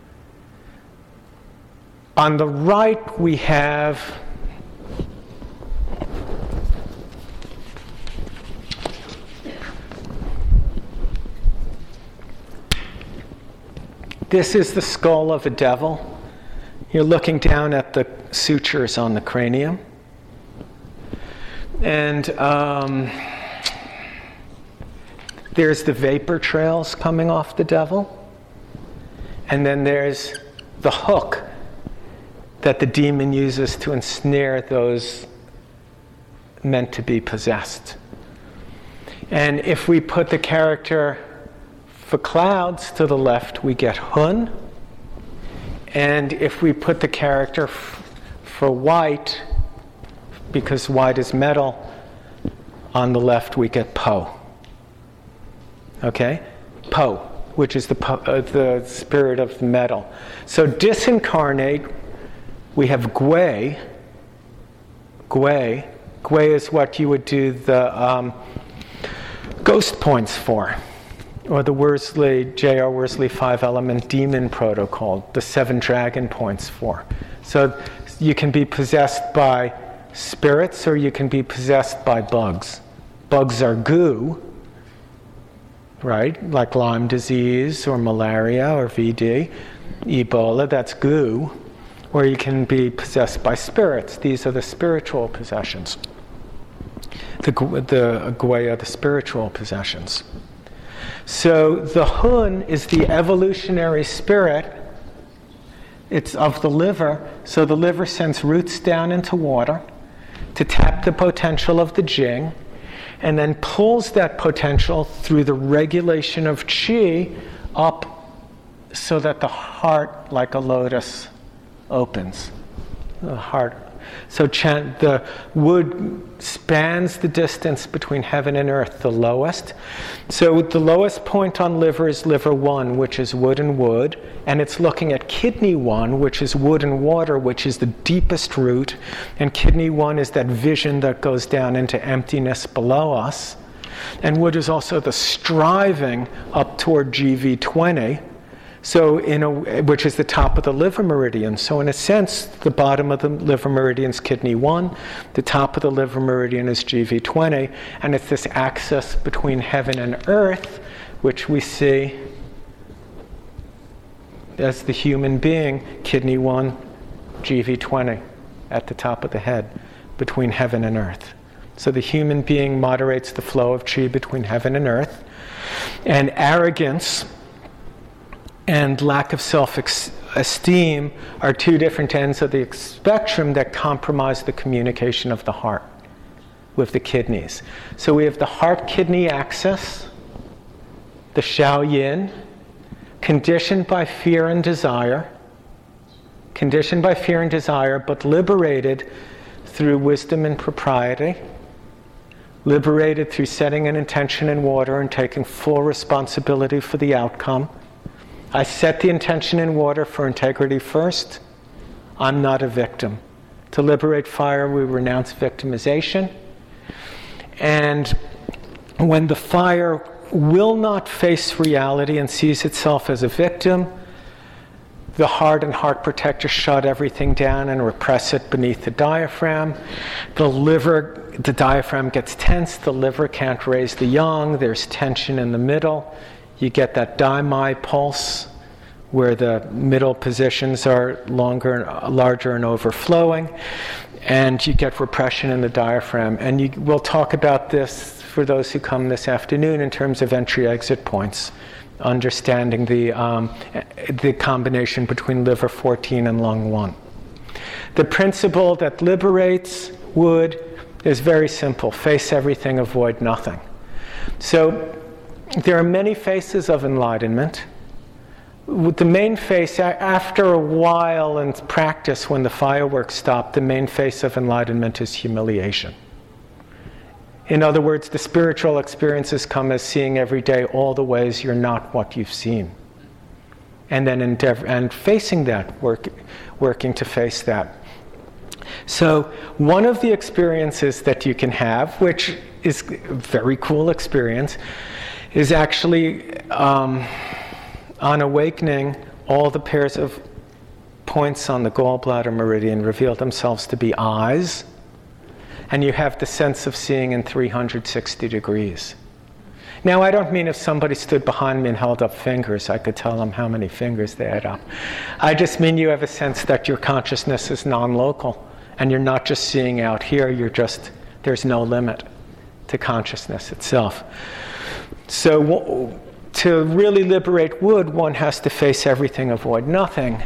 On the right we have this is the skull of a devil. You're looking down at the sutures on the cranium. And um, there's the vapor trails coming off the devil. And then there's the hook that the demon uses to ensnare those meant to be possessed. And if we put the character for clouds to the left, we get Hun. And if we put the character f- for white, because white is metal, on the left we get Po. Okay? Po, which is the po- uh, the spirit of the metal. So disincarnate, we have Gui. Gui. Gui is what you would do the um, ghost points for, or the Worsley, J R Worsley five-element demon protocol, the seven dragon points for. So you can be possessed by spirits or you can be possessed by bugs. Bugs are goo, right? Like Lyme disease or malaria or V D. Ebola, that's goo. Or you can be possessed by spirits. These are the spiritual possessions. The, the Gui are the spiritual possessions. So the Hun is the evolutionary spirit. It's of the liver. So the liver sends roots down into water to tap the potential of the Jing, and then pulls that potential through the regulation of Qi up so that the heart, like a lotus, opens. The heart. So chan- the wood spans the distance between heaven and earth, the lowest. So the lowest point on liver is liver one, which is wood and wood, and it's looking at kidney one, which is wood and water, which is the deepest root, and kidney one is that vision that goes down into emptiness below us. And wood is also the striving up toward G V twenty, so in a, which is the top of the liver meridian. So in a sense, the bottom of the liver meridian is kidney one, the top of the liver meridian is G V twenty, and it's this axis between heaven and earth, which we see as the human being, kidney one, G V twenty, at the top of the head, between heaven and earth. So the human being moderates the flow of chi between heaven and earth. And arrogance and lack of self-esteem are two different ends of the spectrum that compromise the communication of the heart with the kidneys. So we have the heart-kidney axis, the Shaoyin, conditioned by fear and desire, conditioned by fear and desire, but liberated through wisdom and propriety, liberated through setting an intention in water and taking full responsibility for the outcome. I set the intention in water for integrity first. I'm not a victim. To liberate fire, we renounce victimization. And when the fire will not face reality and sees itself as a victim, the heart and heart protector shut everything down and repress it beneath the diaphragm. The liver, the diaphragm gets tense, the liver can't raise the yang, there's tension in the middle. You get that daimai pulse where the middle positions are longer, larger and overflowing, and you get repression in the diaphragm. And you, we'll talk about this for those who come this afternoon in terms of entry-exit points, understanding the, um, the combination between liver fourteen and lung one. The principle that liberates wood is very simple. Face everything, avoid nothing. So there are many faces of enlightenment. With the main face, after a while in practice, when the fireworks stop, the main face of enlightenment is humiliation. In other words, the spiritual experiences come as seeing every day all the ways you're not what you've seen. And then endeavor, and facing that, work, working to face that. So one of the experiences that you can have, which is a very cool experience, is actually um, on awakening, all the pairs of points on the gallbladder meridian reveal themselves to be eyes. And you have the sense of seeing in three hundred sixty degrees. Now, I don't mean if somebody stood behind me and held up fingers, I could tell them how many fingers they had up. I just mean you have a sense that your consciousness is non-local, and you're not just seeing out here, you're just, there's no limit to consciousness itself. So w- to really liberate wood, one has to face everything, avoid nothing.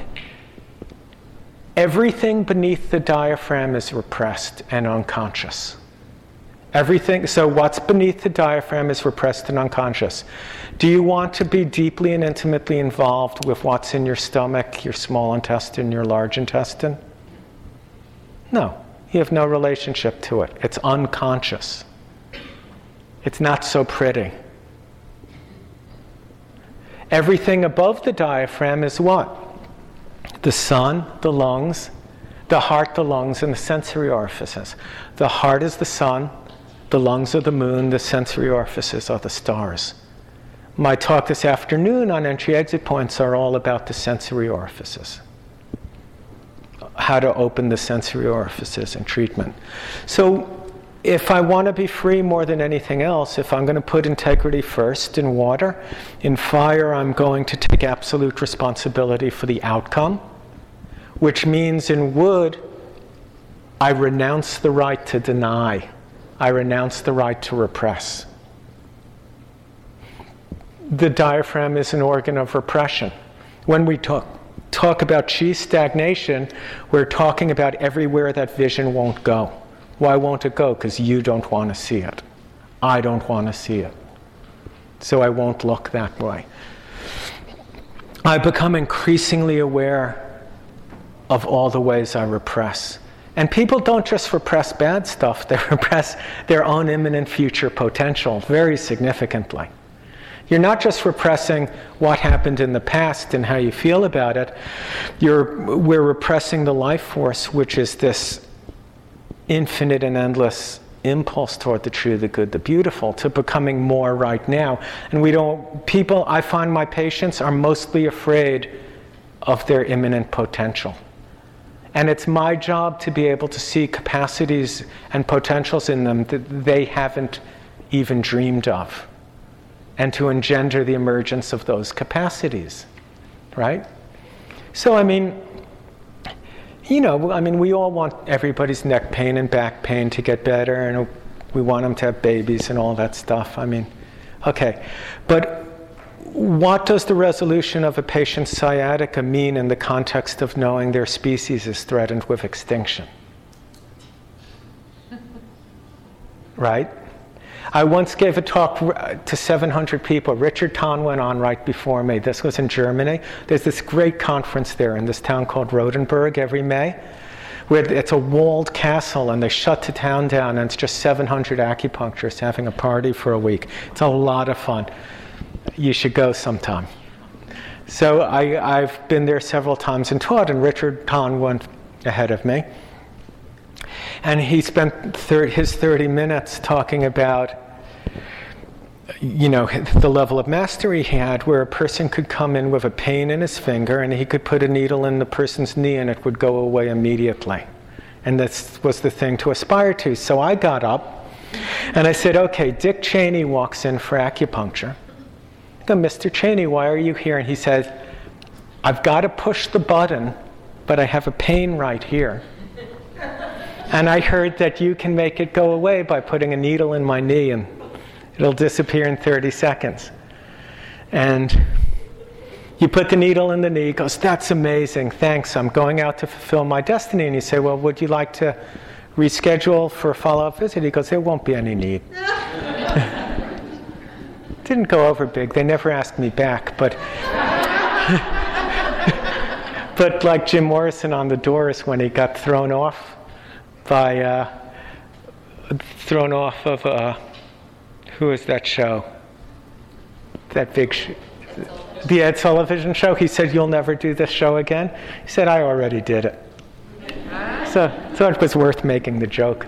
Everything beneath the diaphragm is repressed and unconscious. Everything, so what's beneath the diaphragm is repressed and unconscious. Do you want to be deeply and intimately involved with what's in your stomach, your small intestine, your large intestine? No, you have no relationship to it. It's unconscious. It's not so pretty. Everything above the diaphragm is what? The sun, the lungs, the heart, the lungs, and the sensory orifices. The heart is the sun, the lungs are the moon, the sensory orifices are the stars. My talk this afternoon on entry-exit points are all about the sensory orifices. How to open the sensory orifices in treatment. So if I want to be free more than anything else, if I'm going to put integrity first in water, in fire I'm going to take absolute responsibility for the outcome, which means in wood, I renounce the right to deny. I renounce the right to repress. The diaphragm is an organ of repression. When we talk, talk about chi stagnation, we're talking about everywhere that vision won't go. Why won't it go? Because you don't want to see it. I don't want to see it. So I won't look that way. I become increasingly aware of all the ways I repress. And people don't just repress bad stuff, they repress their own imminent future potential very significantly. You're not just repressing what happened in the past and how you feel about it. You're, we're repressing the life force, which is this infinite and endless impulse toward the true, the good, the beautiful, to becoming more right now. And we don't, people, I find my patients are mostly afraid of their imminent potential. And it's my job to be able to see capacities and potentials in them that they haven't even dreamed of, and to engender the emergence of those capacities, right? So, I mean, you know, I mean, we all want everybody's neck pain and back pain to get better, and we want them to have babies and all that stuff. I mean, okay. But what does the resolution of a patient's sciatica mean in the context of knowing their species is threatened with extinction? Right? I once gave a talk to seven hundred people. Richard Kahn went on right before me. This was in Germany. There's this great conference there in this town called Rodenburg every May, where it's a walled castle, and they shut the town down, and it's just seven hundred acupuncturists having a party for a week. It's a lot of fun. You should go sometime. So I, I've been there several times and taught, and Richard Kahn went ahead of me. And he spent thir- his thirty minutes talking about, you know, the level of mastery he had, where a person could come in with a pain in his finger and he could put a needle in the person's knee and it would go away immediately. And this was the thing to aspire to. So I got up and I said, okay, Dick Cheney walks in for acupuncture. I go, Mister Cheney, why are you here? And he says, I've got to push the button, but I have a pain right here. And I heard that you can make it go away by putting a needle in my knee, and it'll disappear in thirty seconds. And you put the needle in the knee, he goes, that's amazing, thanks, I'm going out to fulfill my destiny. And you say, well, would you like to reschedule for a follow-up visit? He goes, there won't be any need. Didn't go over big, they never asked me back, but but like Jim Morrison on The Doors when he got thrown off by uh, thrown off of uh, who is that show? That big sh- the Ed Sullivan Show. He said, "You'll never do this show again." He said, "I already did it." So, so it was worth making the joke.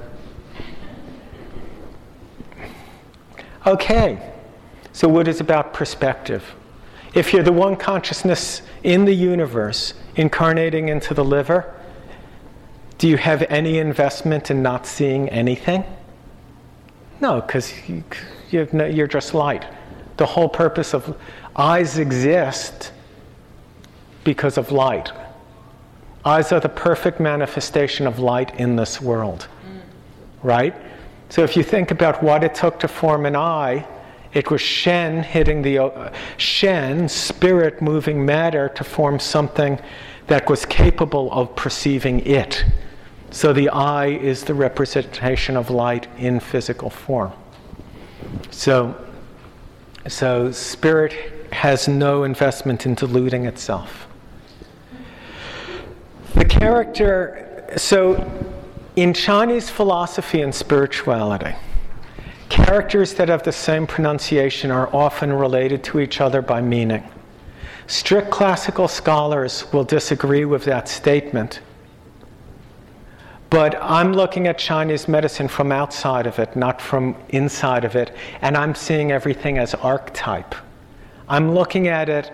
Okay, so what is about perspective? If you're the one consciousness in the universe incarnating into the liver, do you have any investment in not seeing anything? No, because you, you no, you're just light. The whole purpose of eyes exist because of light. Eyes are the perfect manifestation of light in this world, right? So if you think about what it took to form an eye, it was Shen hitting the uh, Shen, spirit moving matter, to form something that was capable of perceiving it. So the eye is the representation of light in physical form. So, so spirit has no investment in diluting itself. The character, so in Chinese philosophy and spirituality, characters that have the same pronunciation are often related to each other by meaning. Strict classical scholars will disagree with that statement. But I'm looking at Chinese medicine from outside of it, not from inside of it, and I'm seeing everything as archetype. I'm looking at it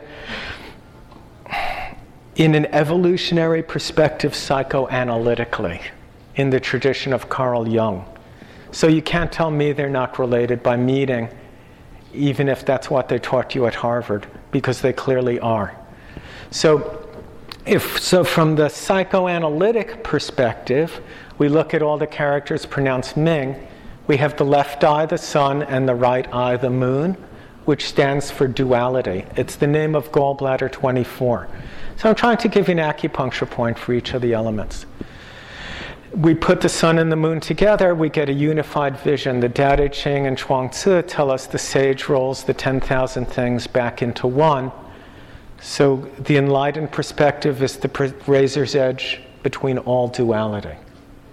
in an evolutionary perspective psychoanalytically, in the tradition of Carl Jung. So you can't tell me they're not related by meaning, even if that's what they taught you at Harvard, because they clearly are. So If, so from the psychoanalytic perspective, we look at all the characters pronounced Ming. We have the left eye, the sun, and the right eye, the moon, which stands for duality. It's the name of gallbladder twenty-four. So I'm trying to give you an acupuncture point for each of the elements. We put the sun and the moon together, we get a unified vision. The Tao Te Ching and Chuang Tzu tell us the sage rolls the ten thousand things back into one. So the enlightened perspective is the razor's edge between all duality.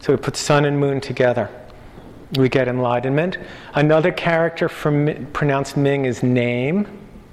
So we put sun and moon together. We get enlightenment. Another character from pronounced Ming is name.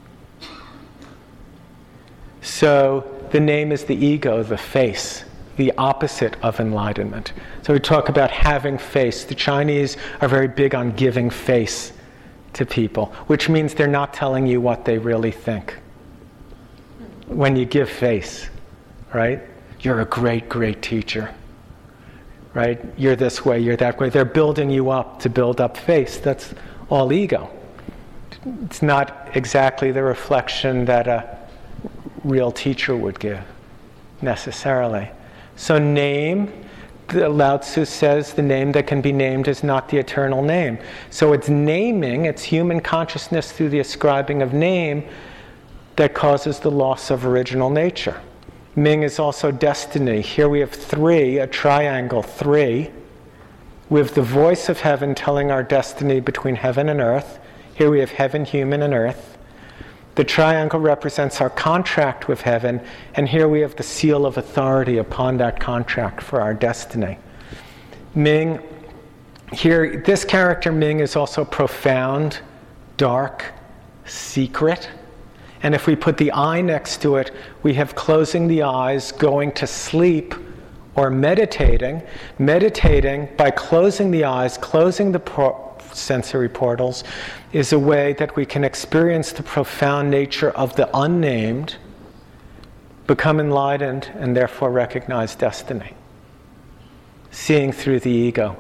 So the name is the ego, the face, the opposite of enlightenment. So we talk about having face. The Chinese are very big on giving face to people, which means they're not telling you what they really think. When you give face, right? You're a great, great teacher. Right? You're this way, you're that way. They're building you up to build up face. That's all ego. It's not exactly the reflection that a real teacher would give, necessarily. So name, the Lao Tzu says the name that can be named is not the eternal name. So it's naming, it's human consciousness through the ascribing of name that causes the loss of original nature. Ming is also destiny. Here we have three, a triangle, three. We have the voice of heaven telling our destiny between heaven and earth. Here we have heaven, human, and earth. The triangle represents our contract with heaven, and here we have the seal of authority upon that contract for our destiny. Ming, here, this character Ming is also profound, dark, secret. And if we put the I next to it, we have closing the eyes, going to sleep, or meditating. Meditating, by closing the eyes, closing the por- sensory portals, is a way that we can experience the profound nature of the unnamed, become enlightened, and therefore recognize destiny. Seeing through the ego.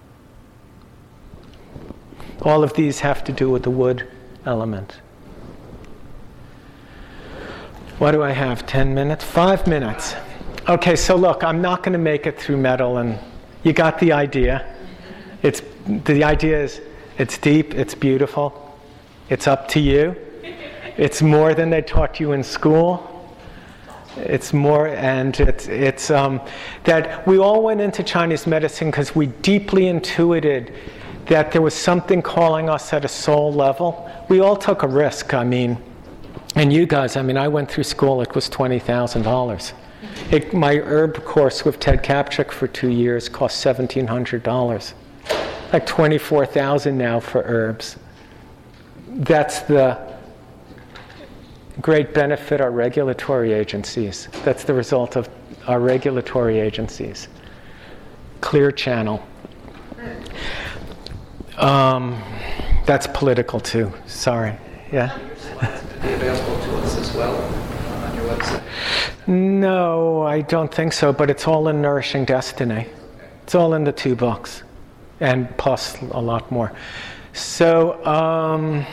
All of these have to do with the wood element. What do I have? Ten minutes? Five minutes. Okay, so look, I'm not going to make it through metal, and you got the idea. It's the idea is it's deep, it's beautiful, it's up to you. It's more than they taught you in school. It's more, and it's it's um, that we all went into Chinese medicine because we deeply intuited that there was something calling us at a soul level. We all took a risk. I mean. And you guys, I mean, I went through school, it was twenty thousand dollars. It, my herb course with Ted Kapchik for two years cost seventeen hundred dollars. Like twenty-four thousand dollars now for herbs. That's the great benefit our regulatory agencies. That's the result of our regulatory agencies. Clear channel. Um, that's political too, sorry. Yeah? Be available to us as well uh, on your website? No, I don't think so, but it's all in Nourishing Destiny. It's all in the two books, and plus a lot more. So, um,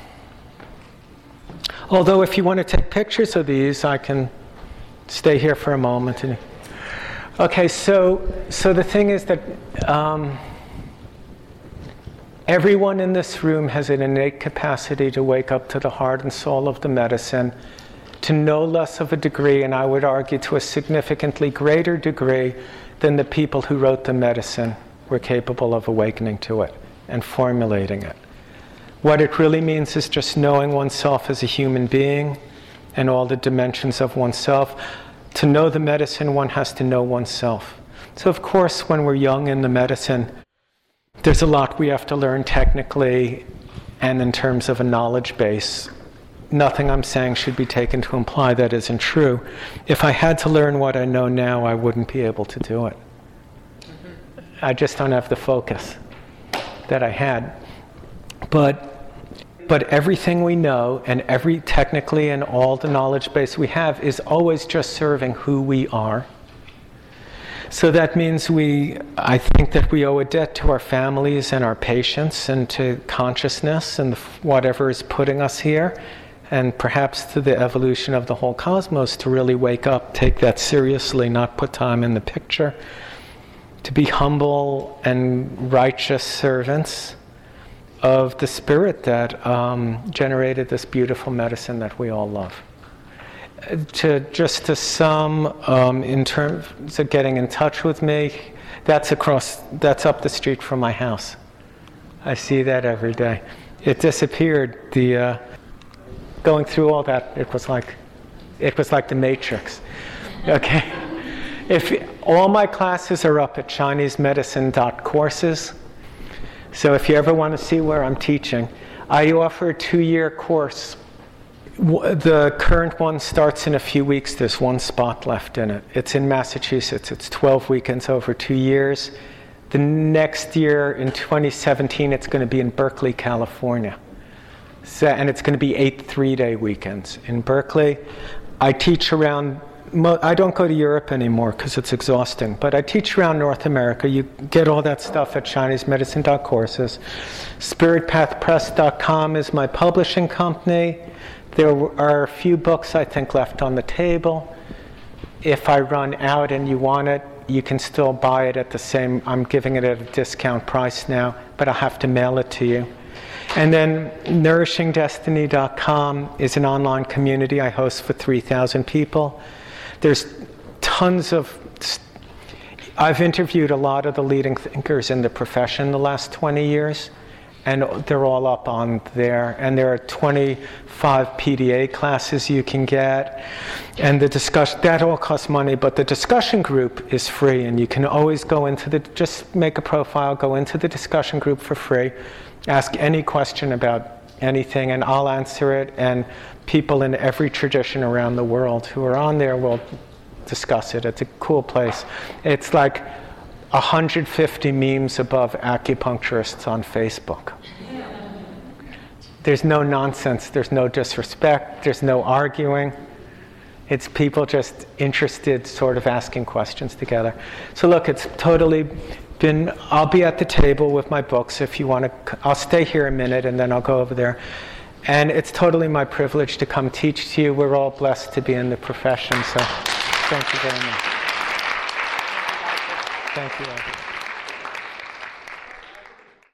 although if you want to take pictures of these, I can stay here for a moment. And, okay, so so the thing is that um, everyone in this room has an innate capacity to wake up to the heart and soul of the medicine, to no less of a degree, and I would argue to a significantly greater degree than the people who wrote the medicine were capable of awakening to it and formulating it. What it really means is just knowing oneself as a human being and all the dimensions of oneself. To know the medicine, one has to know oneself. So of course, when we're young in the medicine, there's a lot we have to learn technically and in terms of a knowledge base. Nothing I'm saying should be taken to imply that isn't true. If I had to learn what I know now, I wouldn't be able to do it. I just don't have the focus that I had. But but everything we know, and every technically and all the knowledge base we have, is always just serving who we are. So that means we, I think that we owe a debt to our families and our patients and to consciousness and whatever is putting us here, and perhaps to the evolution of the whole cosmos, to really wake up, take that seriously, not put time in the picture, to be humble and righteous servants of the spirit that um, generated this beautiful medicine that we all love. To just to sum, um, in terms of getting in touch with me, that's across, that's up the street from my house. I see that every day. It disappeared. The uh, going through all that, it was like, it was like the Matrix. Okay. If all my classes are up at chinese medicine dot courses, so if you ever want to see where I'm teaching, I offer a two-year course. The current one starts in a few weeks. There's one spot left in it. It's in Massachusetts. It's twelve weekends over two years. The next year, in twenty seventeen, it's going to be in Berkeley, California. So, and it's going to be eight three-day weekends in Berkeley. I teach around, I don't go to Europe anymore because it's exhausting, but I teach around North America. You get all that stuff at chinese medicine dot courses. spirit path press dot com is my publishing company. There are a few books, I think, left on the table. If I run out and you want it, you can still buy it at the same, I'm giving it at a discount price now, but I'll have to mail it to you. And then nourishing destiny dot com is an online community I host for three thousand people. There's tons of, I've interviewed a lot of the leading thinkers in the profession the last twenty years, and they're all up on there. And there are twenty-five P D A classes you can get. And the discussion, that all costs money, but the discussion group is free, and you can always go into the, just make a profile, go into the discussion group for free, ask any question about anything, and I'll answer it, and people in every tradition around the world who are on there will discuss it. It's a cool place. It's like one hundred fifty memes above acupuncturists on Facebook. There's no nonsense, there's no disrespect, there's no arguing. It's people just interested, sort of asking questions together. So look, it's totally been, I'll be at the table with my books if you want to, I'll stay here a minute and then I'll go over there. And it's totally my privilege to come teach to you. We're all blessed to be in the profession, so thank you very much. Thank you, Abby.